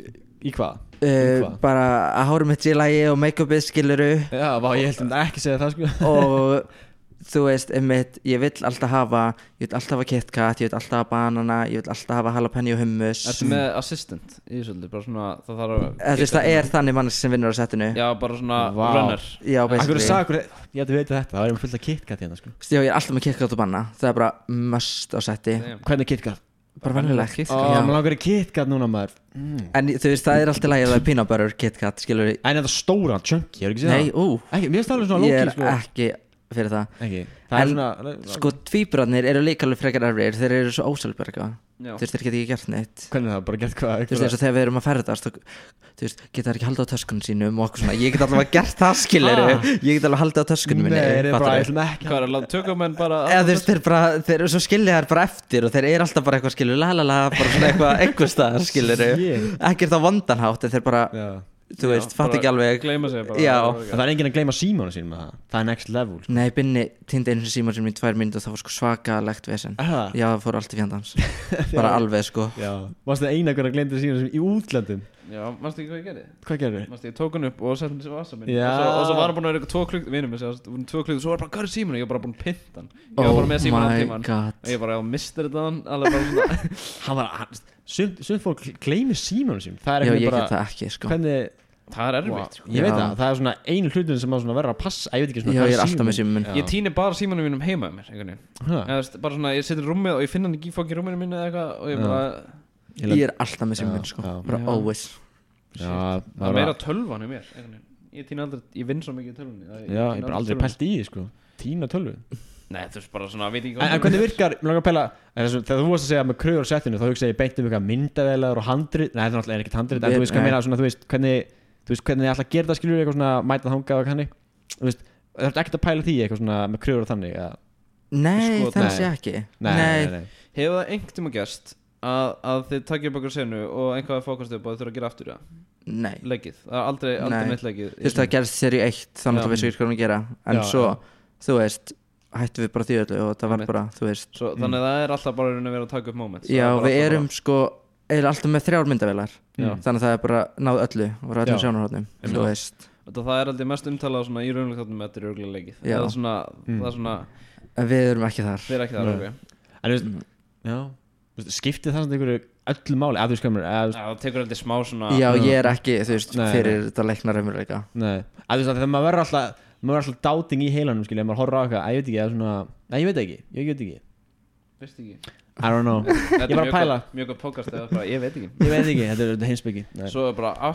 í hvað? Hvað? Bara að hára mitt í lagi og make-upið, skiluru já, ég held að ekki segja það sko Og þú veist, einmitt, ég vill alltaf hafa Ég vill alltaf hafa KitKat, ég vill alltaf hafa banana Ég vill alltaf hafa jalapeno hummus Ertu með assistant í þessu öllu? Bara svona, það þarf að Þú veist, það er þannig manns sem vinnur á settinu Já, bara svona Vá. runner Já, akkur basically sagði ég ætti að veita þetta það var ég með fullt að KitKat hérna sko Já, ég er alltaf með KitKat og banana Það er bara must á setti Damn. hvernig KitKat? Bara venjulegt KitKat. ó, Já. maður langar í KitKat núna maður En þú veist, það er alltaf lagi að það er peanut butter KitKat, skilur við en þetta stóra, chunky, hefur ekki séð Nei, það? ekki, mér finnst það alveg svona ég er lóki sko ekki fyrir það ekki, það er En, svona Sko, tvíbrarnir eru líka alveg frekar erfir Þeir eru svo ósjálfberga Já. Þú veist, þeir geta ekki gert neitt hvernig það, bara gett hvað Þú veist, eins og þegar við erum að ferðast Þú veist, geta þær ekki haldið á töskunum sínum og okkur svona Ég get allavega gert það, skilur Ég get allavega haldið á töskunum minni nei, það er bara, fattarðu? ég ætlum ekki Hvað er að láta tökumenn bara Eða þú veist, þeir eru svo skilja þær bara eftir Og þeir eru alltaf bara eitthvað, skilur, lalala Bara svona eitthvað staðar, skilur Shit. Ekkert á vandanhátt, en þeir bara já. Þú veist, fatt ekki alveg Gleyma sig bara Já. En það er enginn að gleyma símónu sínum með það það er next level sko. Nei, Binni týndi einu sinni símann sem í 2 mínútur og það var sko svakalegt vesen það? Já, það fór allt í fjandans Bara alveg sko já, varstu eina hver að gleyma símónu sem í útlöndum Já, mannstu ekki hvað ég gerði? hvað gerður? Mannstu ég tók hann upp og sett hann í vasa minn Já. og svo var hann búin að vera eitthvað 2 klukk Vinum minn segja, 2 klukk Svo var bara, hvað er símanu? Ég var bara búin að pynta hann Ég var bara með símanu allan tíman god Og ég bara, já, mistur þetta hann Alveg bara svona hann var, sumt fólk gleymir símónu sínum það er Já, einhvern ég bara get það ekki sko hvernig, Það er erfitt sko. ég veit Já. það er svona einu hlutin sem má svona vera að passa ég veit ekki svona Já, hvað ég er alltaf með síminn- símann minn. Ég týni bara símanum mínum heima um mér einhvern veginn Ha, Eða, veist, bara svona, ég situr í rúmið og ég finn hann ekki í fokki rúminu mínu eða eitthvað og ég Já. bara Ég er alltaf með símann minn sko já. Bara Já. always já, Það er meira tölvan í mér einhvern veginn. Ég týni aldrei, ég vinn svo mikið í tölvunni já, ég er bara aldrei pælt í því sko tína tölvu Nei, þú veist bara svona, veit ekki en hvernig virkar, mér langar að pæla þegar þú varst að segja með kröður á settinu þá hugsa ég beint um eitthvað myndavélar og handrit nei, það er náttúrulega ekkert handrit en þú veist hvað Nei. meina svona, þú veist hvernig þið ætla að gera það skilur eitthvað svona mæta þangað og kanni þú veist, það er ekkert að pæla því eitthvað svona með kröður og þannig að, Nei, Sko, það nei. sé ekki nei. Hefur það einhvern tíma gerst að þið takja upp okkur senu og einhvað er fókast upp og þið þurfa að gera aftur Nei. leggið, það er aldrei Nei. neitt leggið Þú veist, það gerst sér í 1 Þannig að Já. við séum hvað við gera En Já, svo, já. þú veist Hættum við bara því öllu og það var Einmitt. bara, þú veist Svo, Þannig að það er alltaf bara að vera að taka upp moments Já, Það er bara við alltaf erum sko Eða alltaf með 3 myndavélar Já. Þannig að það er bara náð öllu Og öllum Já. sjónarhóttnum Þú Já. veist Það er aldrei mest umtalað svona í raunlega þáttum með þetta er örgulega leggið Já. Það er svona, það er svona, En við erum ekki þar við erum ekki það Nei. örgulega en þú veist, já þú veist, skiptir það svona einhverju öllu máli að þú veist hvað mér Já, það tekur aldrei smá svona Já, ég er ekki, þú veist, Nei, fyrir nei. þetta leiknar raunveruleika nei, að þú veist að þegar maður verður alltaf dáting í heilanum skilja, maður horfður á eitthvað, að ég veit ekki, eða svona nei, ég veit ekki, Veist ekki I don't know Þetta Ég var að mjög pæla. gott- Mjög gott podcast eða bara, ég veit ekki ég veit ekki, þetta er heimsbyggi Svo er bara,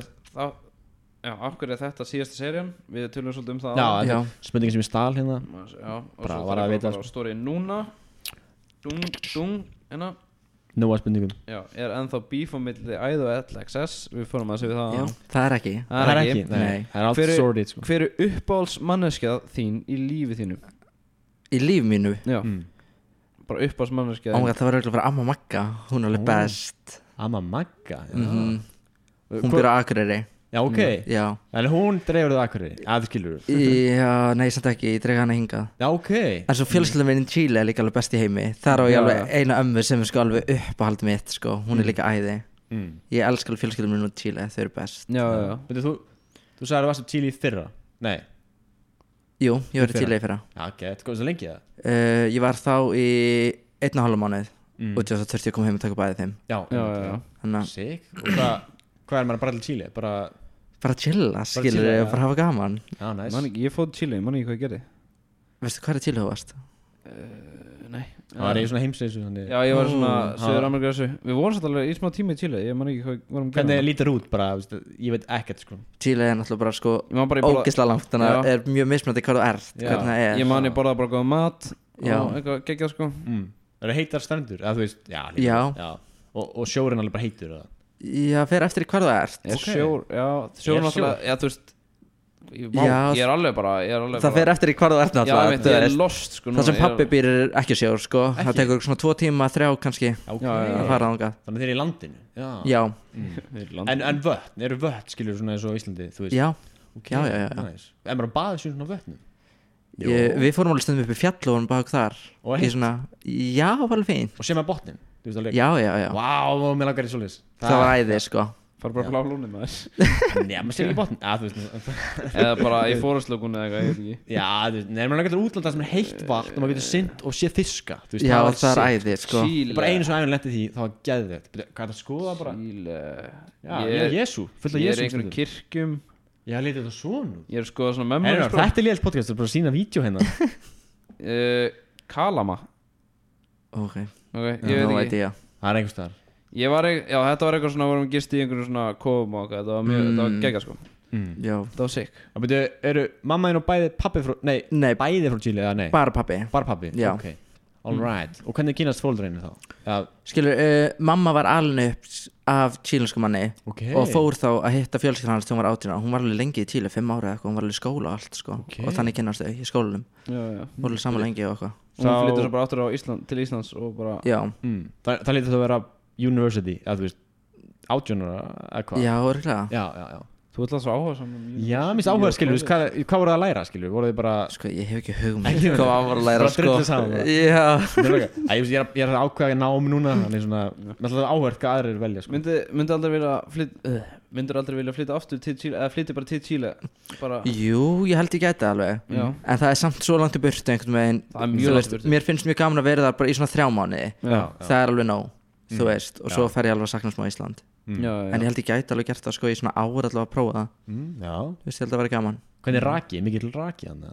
af hverju er þetta síðasta serían Við tölum svolítið um það já, áðan. þetta Já. er spurningin sem ég stál hérna Já, og Bara svo var að þarf ég vita, bara að stóri núna Dung, hérna nóa spurningum Já, er ennþá beef á milli æð og LXS Við fórum að segja við það Já, áðan. það er ekki Það er ekki Nei. það er allt Hver er- sorted sko Hver er uppáhalds manneskja þín í lífi þínu? Í líf mínu Já, mm. bara uppáhalds manneskja Það var auðvitað bara Amma Magga Hún er alveg Ó. best Amma Magga já. Hún byrja á Akureyri Já, ok Já, En hún dreifur það akkurri Að skilur já, nei, samt ekki, ég dreg hana hingað. Já, ok En svo fjölskyldum minn í Chile er líka alveg best í heimi. Þar á ég alveg eina ömmu sem er sko alveg uppáhald mitt sko. Hún er líka æði. Ég elska alveg fjölskyldum minn í Chile, þau eru best. Já. Þú sagði að þú varst á Chile í fyrra Nei Jú, ég var í Chile í fyrra. Já, ok, þetta kom svo lengi það Ég var þá í 1,5 mánuð og þess að þurfti ég að koma heim og taka bæði þeim. Já. Þannig að Sick Og hvað er maður bara til Chile? bara chilla, skilur chilla, ég, já. og bara hafa gaman. Já, næs Ég fóð Chile, mann ekki hvað ég gerði. Veistu hvað er Chile þú varst? Nei. Það var í svona heimsreisu Já, ég var svona Suður-Ameríku þessu. Við vorum satt alveg í smá tíma í Chile. Ég man ekki hvað vorum að gera. Hvernig lítur út bara, veist, ég veit ekkert sko Chile er náttúrulega bara sko Ég man bara í borða- ógislega langt, þannig að Já. er mjög mismunandi hvað þú ert, Já. hvernig það er. Ég man ég borðaði bara góða mat Já. og eitthvað geggjað sko. Það eru heitar strendur, eða þú veist líka, Já. Og sjórin alveg bara heitur eða? Já, fer eftir hvað þú ert. Sjór náttúrulega, já þú veist Já. ég er alveg bara Það fer eftir hvað þú ert Já, náttúrulega. ég er lost sko Það sem pappi býr er ekki sjór sko. Það Ekki? tekur svona 2 tíma, 3 kannski Ok, að fara þangað. þannig þeir eru í landinu Já, En vötn, eru vötn skilur svona eins og Íslandi, þú veist já, okay, já. nice. En maður baði svona vötnum Við fórum alveg stundum upp í fjall og vorum bak þar. Og Í heitt? svona, já, var alveg fín. Og sem er botnin, þú veist alveg Já. Vá, mér langar í svoleiðis Það var æði sko. fara bara blá lúnið maður Nei, maður sé ekki botnin þú veist eða bara í fórhaldslökunni eða eitthvað, ég veit ekki Já, þú veist, nei, maður langar til útlanda sem er heitt vatn og maður getur synt og sé fiska þú veist, Já, var það er sick. æði sko. Bara einu sem æfinn lendi því, það var geðvegt Hvað er það að skoða bara? Chile Já, ég er Jésu, fullt af Ég er Jésu í einhverjum kirkjum Já, lítið þetta svona Ég er að skoða svona mömmur Heyrðu, þetta er létt podcast, það er bara að sína vídeo hérna Kalama Ok, ég nú veit veit ekki ég. Það er einhvers staðar Ég var já, þetta var eitthvað svona, vorum gist í einhverjum svona kofum og eitthvað, þetta var mjög, þetta var geggjað sko Já, Þetta var sick Það byrju, eru mamma þín og bæði pappi frá Nei. bæði frá Chile, eða nei? bara pappi. Bara pappi? Já. Ok, alright Og hvernig kynast fóldreinu þá? Já, Skilur, mamma var alin upp af chilensku manni ok og fór þá að hitta fjölskyldan hans þegar hún var 18 ára. Hún var alveg lengi í Chile, 5 ára eða eitthvað, hún var alveg í skóla og allt sko. Ok. Og þannig kynnast þau í skólanum. Já Hún var alveg saman lengi og eitthvað. Og hún flyttur svo bara áttur á Ísland, til Íslands og bara Já, Það lítið að vera university, eða þú veist 18 ára, eða hvað? já, örgulega. Já Þú ert alltaf áhuga saman Já, mér finnst áhuga, skilur, hvað voru það að læra, skilur? Voru þið bara Sko, ég hef ekki hugmynd hvað hann var að læra Bara sko. drullið saman bara. Já. Ég er að ákveða nám núna Þannig svona, mér finnst það áhugað hvað aðrir velja sko. Myndir aldrei vilja myndir aldrei vilja flytja aftur til Chile eða flytja bara til Chile bara Jú, ég held ég gæti alveg. Já. En það er samt svo langt í burtu einhvern veginn. Það er mjög Þú langt í veist, burtu. mér finnst mjög gaman að vera þar bara í svona 3 mánuði. Já. Það er alveg nóg, þú veist. Og svo fer ég alveg að sakna smá Ísland. Já. En ég held ég gæti alveg gert það sko í svona ár allavega að prófa það. Já Þú veist, ég held að vera gaman. Hvernig er raki? Mikill raki hann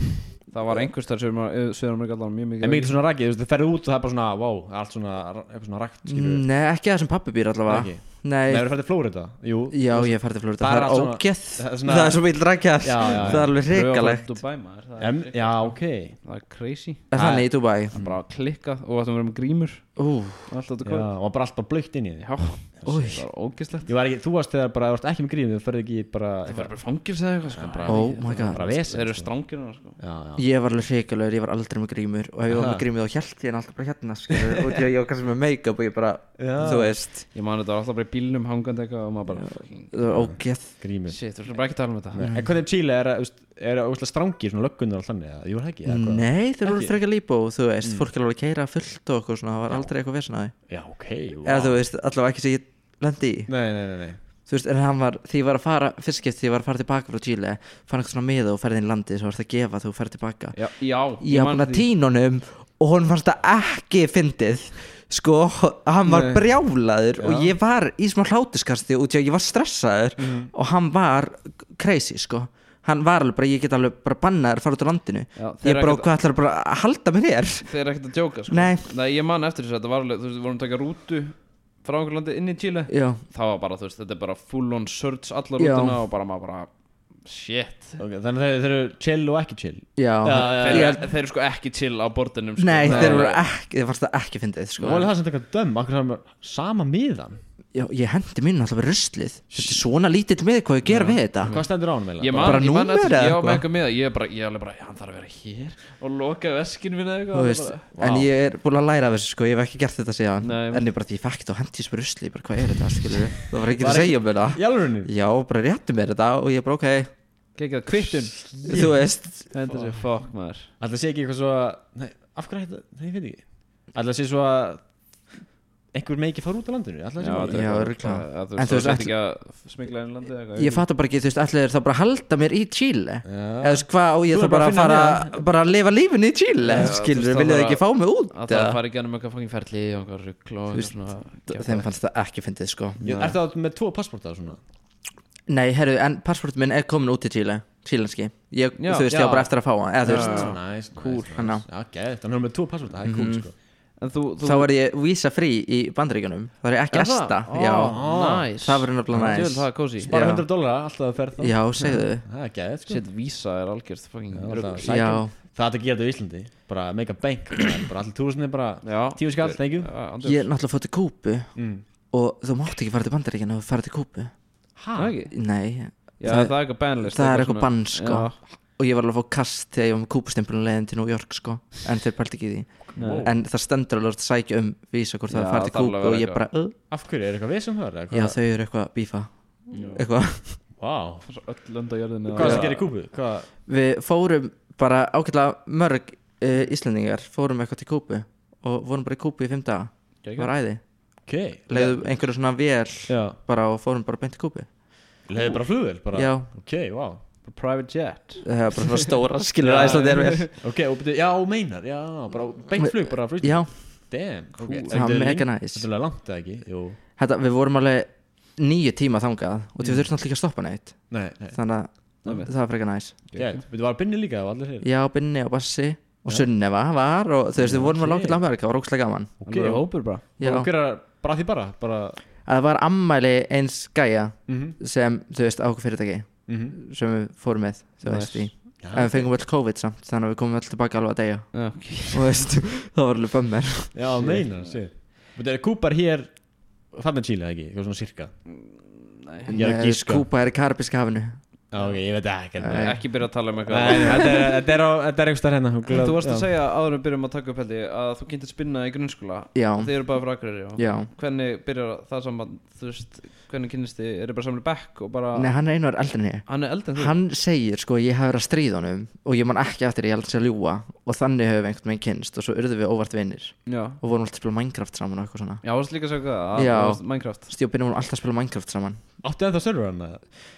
Það var einhvers þar sem Suður-Ameríku allan mjög mikið En mikill svona raki, þú veist, þið ferðu út og það er bara svona wow, allt svona, eitthvað svona rakt, skilur Nei, ekki það sem pappi býr allavega. Ekki? Nei, Nei, það er ferðið Flórida, jú já, ég færði Flórida. Það er Það er allt svona- ógeð. það er svona- Það er svo mikil rækjar. Já, já, já. Það er alveg hrikalegt. Dubai maður það er- Já, ok Það er crazy Er þannig í Dubai? Það er bara klikkað og það verður með grímur Alltaf þetta Já, kvöld og bara allt bara blökt inn í því Já, það var ógislegt Ég var ekki, þú varst þegar bara, þú varst ekki með grímið, þú ferði ekki bara Það var bara fangils eða eitthvað sko bara- Oh my god. bara vesen Þeir eru sko. strángir hérna sko Já, já Ég var alveg hrikalegur, ég var aldrei með grímur. Og ef ég var með grímur þá hélt ég hann alltaf bara hérna, skilur. Og því að ég var kannski með make-up og ég bara, Já. þú veist, Ég man þetta var alltaf bara í bílnum hangandi eitthvað og maður bara fucking- það var ógeð. Grímið Shit, þú slúið bara ekki tala um þetta En hvernig er Chile, er óslega strángir svona löggunnar og þannig, eða? Jú, er það ekki, eða hvað? Nei, þeir voru Ekki? frekar líbó, þú veist. Fólk er alveg að keira fullt og eitthvað svona, það var aldrei eitthvað vesen að því. Já, ok, wow. Eða þú veist, allavega ekki sem ég lendi í. Nei Þú veist, en hann var, því ég var að fara, fyrst skipt því ég var að fara tilbaka frá Chile, fann eitthvað svona miða og ferði inn í landið, svo var þetta að gefa þú ferði tilbaka. Já, Ég var búin að týna honum og hún fannst það ekki fyndið. Sko, hann var Nei. brjálaður og Já. ég var í smá hlátuskasti út í að ég var stressaður og hann var crazy, sko. Hann var alveg bara, ég get alveg bara bannaður að fara út á landinu. Já, Ég bara, hvað ætlar bara að halda mér hér? Þeir eru ekkert að djóka sko Nei. Nei, ég man eftir þess að þetta var alveg, þú veist, við vorum að taka rútu frá einhver landi inn í Chile Já, Það var bara, þú veist, þetta er bara full on search allar Já. rútuna og bara maður bara shit okay, Þannig að þeir eru chill og ekki chill já. Þeir eru sko ekki chill á borðinum sko. Nei, Það þeir er- voru ekki, þeir fannst það ekki fyndið, sko. Nú er það sem þetta döm, akkur sama miðan Já, ég hendi mínu alltaf verið ruslið. Þetta er svona lítill með hvað ég gera við þetta. Hvað stendur á hann meila? Ég Bara man númer eftir, eða ég var með eitthvað? eitthvað með það. Ég alveg bara, já, hann þarf að vera hér og loka veskinu minna Þú eitthvað. veist, Bara, en ég er búin að læra af þessu sko, ég hef ekki gert þetta síðan. Nei. En ég bara, ég fekk þetta og hendi þessu rusli, bara hvað er þetta, skilur það var ekki að segja mér það. Í alvörunni? Já, bara réttu mér þetta og ég bara, ok, Gekið kvittun. þú veist. Þetta sé fokk maður. Alltaf sé ekki eitthvað svo að Nei, af hverju þetta, nei, ég veit ekki Alltaf sé svo að einhver með ekki fara út á landinu Alltaf sé bara Já, þetta örugglega. Þú En veist, þú þú veist, veist ekki að smigla inn í landið eitthvað. Ég fattar bara ekki, þú veist, allir er það bara að halda mér í Chile. Já. Eða þú veist, hvað, og ég Þú er þarf bara bara að að fara, finna bara að lifa lífinu í Chile, Já, þú skilur, veist, viljið það þið ekki fá mig út? Að það eða? fari ekki ennum eitthvað fucking ferli og eitthvað rugl og veist, svona Þeim fannst það ekki fyndið, sko. Er það með 2 passporta svona? Nei, herru, en passportin minn er komin út í Chile, chilenski. Já, Þú veist, ég á bara eftir að fá hann, eða þú veist, Næs, Cool, hann á. Já, gæði, þannig að með 2 passporta, það er cool sko En þú þá er ég vísa frí í Bandaríkjunum. Það er ég ekki Er það? esta, Ó, já. Næs. Það verður nefnilega Djöfull, næs. það er kósí. Spara Já. $100 alltaf að ferð þá Já, segðu. Það er gæði sko Shit, vísa er algjörst fucking Já, rugl. það er Já. Það er að gera þetta í Íslandi Bara make a bank Bara allir túrusnir bara Já. 10 skall, thank you Ég er náttúrulega fótt til Kúbu mm. og þú mátt ekki fara til Bandaríkjana og fara til Kúbu. Það ekki? Nei, Já, Það- það er eitthvað bannlist. það er eitthvað bann, sko. Já. Og ég var alveg að fá kast þegar ég var með Kúbustimpulun leiðin til New York, sko. En þeir pælti ekki í því. Nei. En það stendur alveg að sækja vísa hvort það Já, er farið til það þarf Kúbu alveg að og ég vera bara, Af hverju, er eitthvað við sem það? já, þau eru eitthvað að bífa. Eitthvað. Vá Það er svo öll lönd á jörðinu. Hvað er það að gera í Kúbu? Hvað? Við fórum bara ágætlega mörg Íslendingar, fórum eitthvað til Kúbu og vorum bara í Kúbu í 5 daga. Það var æði. Ok Leiðum einhverju svona vél Já bara og fórum bara beint til Kúbu. Leðið bara flugvél bara Já, Ok, vá Private jet. það er bara svona stóra skilur Æslandi er vel. Ok, og byrju, já, meinar Já, bara beint flug bara flug Já, Damn Ok það var mega næs. Þetta er langt eða ekki Jú Þetta, við vorum alveg 9 tíma þangað og við þurftum alltaf ekki að stoppa neitt. Nei, nei Þannig að það var frekar næs. Gæt Við var Binni líka og allir hér Já, Binni og Bassi og Sunneva var og þú veist, við vorum alveg ágætlega Amerika, það var ógæslega gaman. Ok Það er hópur bara. Já, Og hver er bara því bara Bara það var ammæli eins gæja Mhm sem, þú veist, á okkur fyrirtæki Mhm sem við fórum með, þú veist, í Já, en við fengum öll COVID samt, þannig að við komum öll tilbaka alveg að deyja Já. og þú veist, það var alveg bömmir. Já, meinar Sér Þetta er Kúpar hér Þarna er Chile eða ekki Eitthvað svona cirka Nei. Ég er að giska. Kúpa er í Karabíska hafinu. Já, ok, ég veit ekki Nei. Ekki byrja að tala um Nei, eitthvað. þetta er einhver starf hérna Þú varst að segja áður en við byrjum að taka upp held ég að þú kynntir spinna í grunnskóla. Já, Þið eru bara frá Akureyri. já. Hvernig byrjar það saman, þú veist, hvernig kynnist þið? Er þið bara saman í bekk og bara... Nei, hann er einu ár eldri en ég. Hann er eldri en þú? Hann segir sko, ég hef verið að stríða honum og ég man ekki eftir, ég held að ljúga og þannig höfum við einhvern veginn kynst og svo urðum við óvart vinnir Já. og vorum alltaf að spila Minecraft saman og eitthvað svona. Já, varst líka að segja það? Já. Það varst Minecraft. Stíobinni vorum alltaf að spila Minecraft saman. Áttu ennþá server hann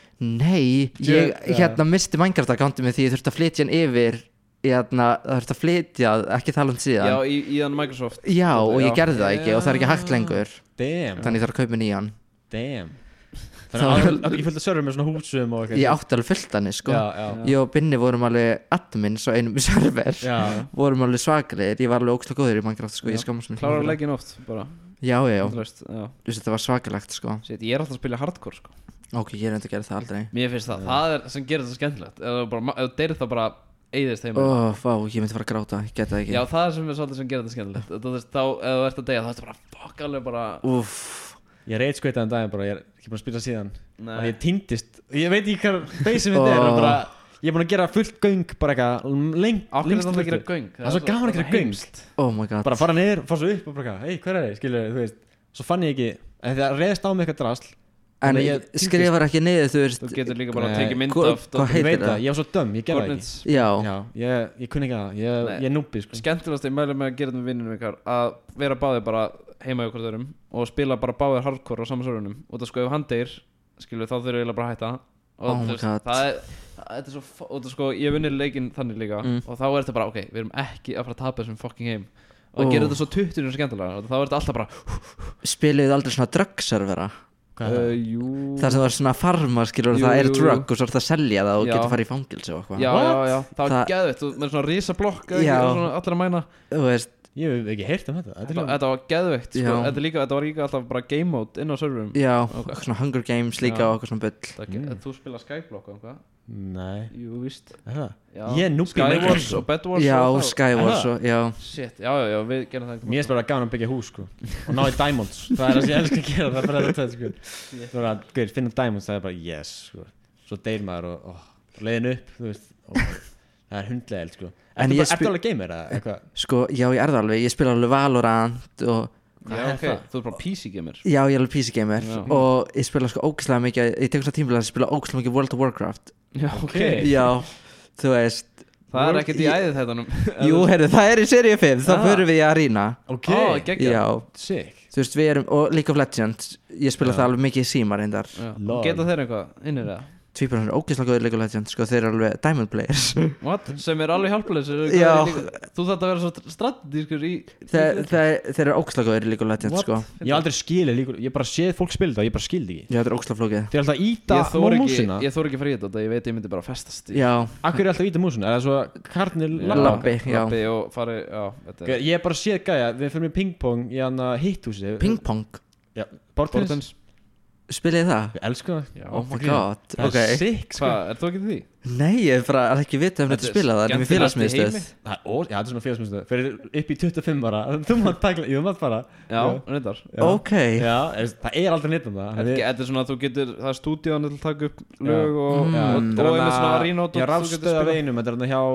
Nei, ég Djöfull, hérna misti Minecraft akkánti með því ég þurfti að flytja hann yfir hérna, það þurfti að flytja ekki tala um síðan. Já, í hann Microsoft. Já, og ég Já. gerði það ekki og það er ekki hægt lengur Damn þannig ég þarf að kaupa nýjan. Damn Það Þannig var- að áttu ekki fullt að server með svona húsum og Ég átti alveg fullt hann sko. Já, já Ég og Binni vorum alveg admins á einum server, Já vorum alveg svakalegir, ég var alveg ókslega góður í Minecraft sko, ég skammast mér. Klárar leikin oft, bara. Já, já, Þú veist, já. þú veist þetta var svakalegt sko. Shit, ég er alltaf að spila hardcore, sko. Ok, ég er enda að gera það aldrei. Mér finnst það er sem gerir þetta skemmtilegt. Ef þú deyrir það bara eyðist heima. Vá, ég myndi fara að gráta, ég geta það ekki. Já, það er svolítið sem gerir þetta skemmtilegt. Þú veist, þá, ef þú ert að deyja, þá ertu bara, fuck, alveg bara... Úff, Ég reyt skveitaði um daginn bara Ég er ekki búin að spila síðan Og Nei. ég týndist Ég veit ekki hvað feysið mitt er og bara Ég er búin að gera fullt göng Bara eitthvað Ákveður þetta að fullt. gera göng? Það er svo gaman að gera göng oh my god. Bara fara niður, fara svo upp og bara eitthvað Hei, hver er þið? Skilur þú veist Svo fann ég ekki En það reyðist á mig eitthvað drasl En Þannig ég týndist. skrifar ekki niður, þú veist. Þú getur líka bara Nei. að tekið mynd Hvað- af hvað Ég heitir veit það? það, ég var svo döm, ég gerði það ekki Coordinates. Já, Já, ég kunni ekki það Nei. Ég er núbi sko Skemmtilegast ég mæli með að gera þetta með vinnunum ykkar að vera báðir bara heima í okkur öðrum og spila bara báðir hardcore á sama sörunum og það sko ef hann deyr skilur þá þurfum við bara að hætta og Oh my þú veist, God. þetta er svo og það sko ég vinnir leikinn þannig líka og þá er þetta bara ok, við erum ekki að fara að tapa þessum fucking heim og það gerir þetta svo 20 skemmtilega og þá er þetta alltaf bara spiluðu aldrei svona drug-servera. Hvað er það? jú Það sem var svona farmar, skilur, Jú, það er jú, jú. drug og svo er það að selja það og Já. getur farið í fangilsi og eitthvað. já, það var Það- geðvitt með svona risa blokk Já. svona allir að mæna Þú veist, Ég hef ekki heyrt um þetta Þetta er hljóð. þetta var geðvitt sko. Já. þetta var líka alltaf bara game mode inn á serverum já, Ok. svona Hunger Games líka Já. og eitthvað svona bull. Þú spila Skyblock og eitthvað Nei, Jú, víst það? Já. Ég er núbbi Skywars og Bedwars Já, og Skywars og, já Shit, já, við gerum það Mér er bara gaman að byggja hús sko og ná í diamonds, það er það sem ég elskar að gera, það er bara þetta sko. Það er að gauð, finna diamonds, það er bara yes sko. Svo deyr maður og leiðin upp, þú veist og það er hundlega sko. Ertu alveg gamer eða eitthvað? Sko, já, ég er það alveg, ég spila alveg Valorant og Já, ok, þú er bara PC gamer já, ég er alveg PC gamer og ég spila sko ógeðslega mikið, ég tek svona tímbilega að spila ógeðslega mikið World of Warcraft. Já, ok Já, þú veist Það er ekkert í æðið þetta Jú, heyrðu, það er í seríu 5, þá förum við í Arena. Ok, geggjað. Já, sick. þú veist, við erum, og League of Legends, ég spila það alveg mikið í síma reyndar. Lol. Geta þeir eitthvað innir það? Tvíburar eru ógeðslega góðir í League of Legends, sko, þeir eru alveg diamond players. What? Sem er alveg hjálpulegs Já. Þú þarft að vera svo strategískur í Þeir eru ógeðslega góðir í League of Legends, sko. Ég hef aldrei skilið líka, ég bara séð fólk spila það, ég bara skildi ekki. Já, þetta er ógeðslega flókið. Þið er alltaf að íta músina. Ég þór ekki að fara í þetta, ég veit ég myndi bara festast í Já, Akkur er alltaf að íta músina, er það svo karnir Labbi, já. Labbi og fari, já þetta er- Ég hef bara séð gæja, við fyrir með pingpong í hann að hitthúsi. pingpong, Já, bortennis. spilið þið það? Við elskum það. Já, Oh my god, Það ok. er sick sko. Hvað, er þú ekki því? Nei, ég er bara ekki vitað um þetta Þetta er spila það, en við skemmtilegasti félagsmiðstöð. heimi. Já, þetta er svona félagsmyndstöð. Fyrir upp í 25 ára, þú mátt takla, ég mátt fara. Já, reyndar Ok, Já, það er aldrei neitt um það. Þetta er svona að þú getur, það er stúdíðan til að taka upp lög og þetta er einmitt svona hana- arena og Já, þú getur rafstöð af spilað. einum, þetta er hann hjá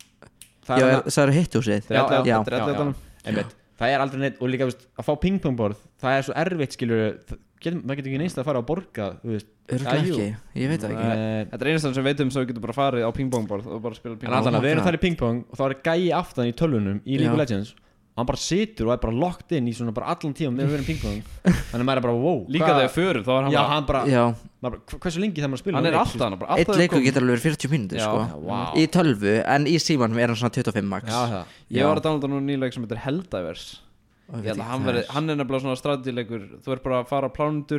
já, það eru hitthúsið. Já, já, já. Þetta er elletanum einmitt. Það er aldrei neitt og líka veist, að fá pingpongborð það er svo erfitt skilur maður getur ekki neist að fara að borga þú veist. Örgulega Já, jú. ekki, ég veit það ekki. Þetta er einastan sem veitum svo við getum bara farið á pingpongborð og bara spila En pingpong allan my að við erum God. þar í pingpong og þá er gæi aftan í tölvunum í League of Já. Legends og hann bara situr og er bara locked in í svona bara allan tíma með að vera í pingpong þannig að maður er bara wow Líka hvað- þegar förum, þá er hann Já, bara hann bara, Já, maður bara hversu lengi það maður að spila Hann er leik, alltaf, hann er bara eitt alltaf leikur kominn. getur alveg verið 40 mínútur, Já. sko. Já, vá. Í 12, en í símanum er hann svona 25 max. Já, það Ég var að downloada nú nýleik sem heitir Helldivers Ó, Ég held veit að ekki hvað hann er nefnilega svona strategileikur Þú er bara að fara á plánundur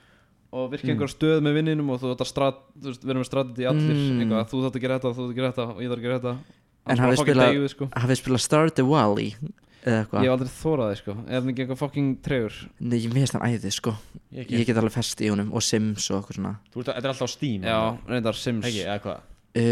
og virka einhver stöð með vinninum og þú þátt að vera með strategi allir eitthvað, þú þátt að gera þetta, þú þátt að gera þetta og ég þarf að gera þetta En Annars bara fucking deyjum við, sko. hafið spilað Stardew Valley eða Ég eitthvað? hef aldrei þórað þig sko Er hann ekki eitthvað fucking tregur? Nei, ég veist hann æði, sko. Ég get alveg fest í honum og Sims og eitthvað svona. Þetta er alltaf á Steam Já, reyndar Sims Ekki, eða hvað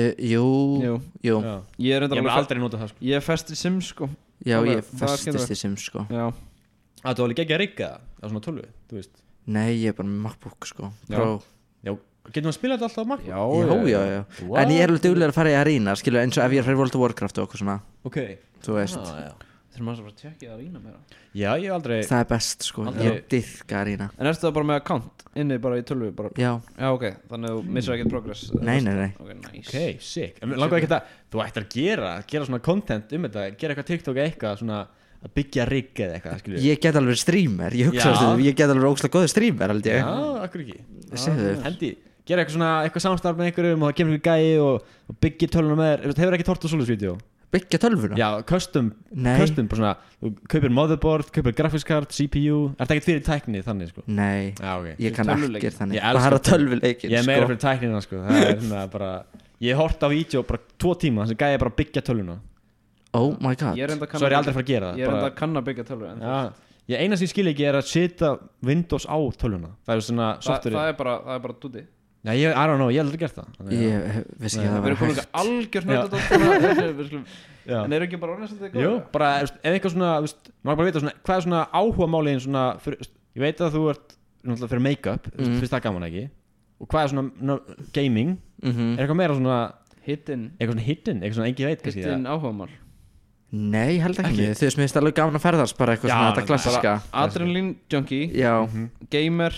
Jú. Já. Ég er reyndar Ég hef alveg aldrei notað það sko Ég er fest í Sims sko Já, Alveg, ég það er festist skemmtilegt. í Sims, sko. Já Þú var líka ekki að rigga það á svona tölvu, þú veist Nei, ég er bara með MacBook, sko. Já. Pro. Já, getur maður spilað þetta alltaf á Mac? Já. What? En ég er alveg duglegur að fara í Arena, skilur, eins og ef ég er að fara í World of Warcraft og eitthvað svona. Ok Þú veist, já. Þeir maður bara að tjekka það rína meira Já, ég hef aldrei það er best, sko. Aldrei- Ég dýrka Arena. En ertu það bara með account inni bara í tölvu bara? Já, Já, ok, þannig að þú missar ekkert progress Nei. Ok, nice Ok, sick En langar ekki þetta Þú ættir að gera svona content um þetta Gera eitthvað TikTok eitthvað svona að byggja rigg eða eitthvað skilur ég get alveg verið streamer. Ég hugsa Já. þetta, ég get alveg verið ógeðslega góður streamer, held ég. Já, akkur ekki Segðu. Hendi Gera eitthvað svona eitthvað samstarf með einhverjum og það kemur einhver gæi og byggja tölvuna með þér Hefur ekki tort á Solusvídeó? Byggja tölvuna? Já, custom Nei. Custom, bara svona Þú kaupir motherboard, kaupir graphics card, CPU Er þetta ekkert fyrir tækni þannig sko? Nei, Já, ok ég kann tölvuleikinn. ekkert þannig. Ég elska Bara tölvuleikin, Ég er meira sko. fyrir tæknina sko Það er svona bara Ég hort á vídeo bara 2 tíma Þessi gæi bara að byggja tölvuna Oh my god. Ég er enda að Svo er ég aldrei að fara að gera það Ég er enda bara- að kann að byggja tölvu en Já, ég eina sem ég skil ekki er að setja Windows á tölvuna Það er svona software það er bara dúti Já, I don't know, ég hef aldrei gert það Þannig að- Ég vissi ekki að það Við var erum komin hægt. ekki algjör snöggt Já. En eru ekki bara orðin svolítið Jú, bara, ef eitthvað svona maður bara vita svona, hvað er svona áhuga málin svona fyrir, ég veit að þú ert náttúrulega fyrir make-up, fyrst það gaman ekki og hvað er svona gaming er eitthvað meira svona Hidden eitthvað svona engi veit kannski Hidden áhugamál Nei, ég held ekki. Ekki. Þú veist, mér finnst alveg gaman að ferðast, bara eitthvað Já, svona þetta klassiska. Adrenalin junkie Já, Gamer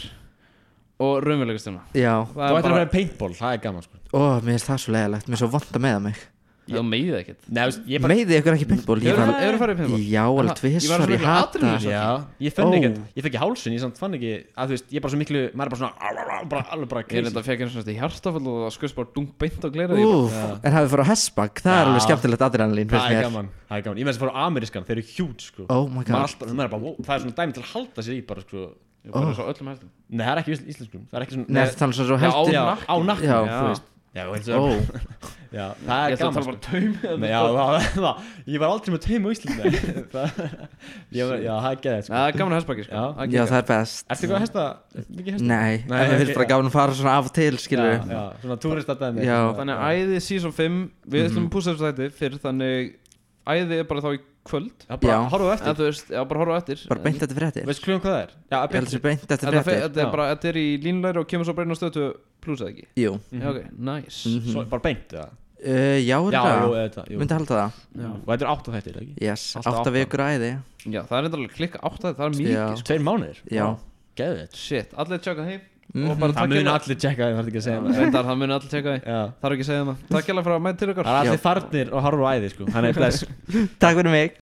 Og raunveruleikastjóna já. þú ættir að vera paintball, það er gaman sko Ó, mér finnst það svo leiðilegt, mér er svo vant að meiða mig. Það meiðið ekkert Nei, ég bara Meiði ykkur ekki paintball? Ég Hefur var- þú farið í paintball? Já, alveg Ég var tvisvar, svo ég miklu hata adrenalín. Já, ég fann Ó. ekki ég fekk ekki hálsun, ég samt fann ekki að þú veist, ég er bara svo miklu, maður er bara svona alveg bara Ég er crazy þetta fekk eins og þetta hjartafall og það skust bara dung beint á glera Úf, en hafið fór á Hestbak, það er Já. alveg skemmtilegt adrenalín Það finnst er mér. gaman, það er gaman Ég með þess að fara á amerískan, þeir eru huge sko Oh my god. maður er bara, wow, það er svona dæmi til að halda sér í bara sko Bara svo öllum hestum Nei, það er ekki íslenskum Það er ekki svona Nei, það er svo Já, heldur. Já, á nakknum, Já. þú veist Já, veist Ó, Já, það Ég er ætla að gaman tala bara taum Nei, já, ég var aldrei með taum á Íslandi Já, það er geðið Það er gaman að hestbaki sko. Já. já, það er best. Ertu eitthvað að hesta? Mikið hesta? Nei, Nei, en við ok, finnst bara já. gaman að fara svona af og til, skilur við. Já, svona túristadæmi Já. Þannig að æði season 5 Við ætlum að púsa þessu þætti fyrir þannig æði er bara þá í kvöld Já, bara Já. horfðu á En eftir þú veist, já bara horfa á eftir Bara beint eftir fréttir. Veistu klukkan hvað það er? Já, Ég held þessi beint eftir Þetta fréttir. þetta er bara, þetta er í línulegri og kemur svo bara inn á stötu pluss eða ekki Jú. Já, ok, nice Svo, bara beint, já Já, Já, jú, örugglega. þetta, jú Myndi halda það. Já, Og þetta er 8 þættir, ekki? Yes, Alltaf 8 átta. vikur á æði. já það er eitthvað klikka 8 það er mikið Já. sko. 2 mánuðir? Já. Geðið Shit, allir tjekka heim Mhm. og bara Það takk muni hérna allir tjekka það, það er ekki að segja það Reyndar, það muni allir tjekka því Já Þarf ekki að segja það Takk hérna fyrir að mæta til Það okkar er allir Já. farnir og horfa á æði, sko Þannig, bless Takk fyrir mig.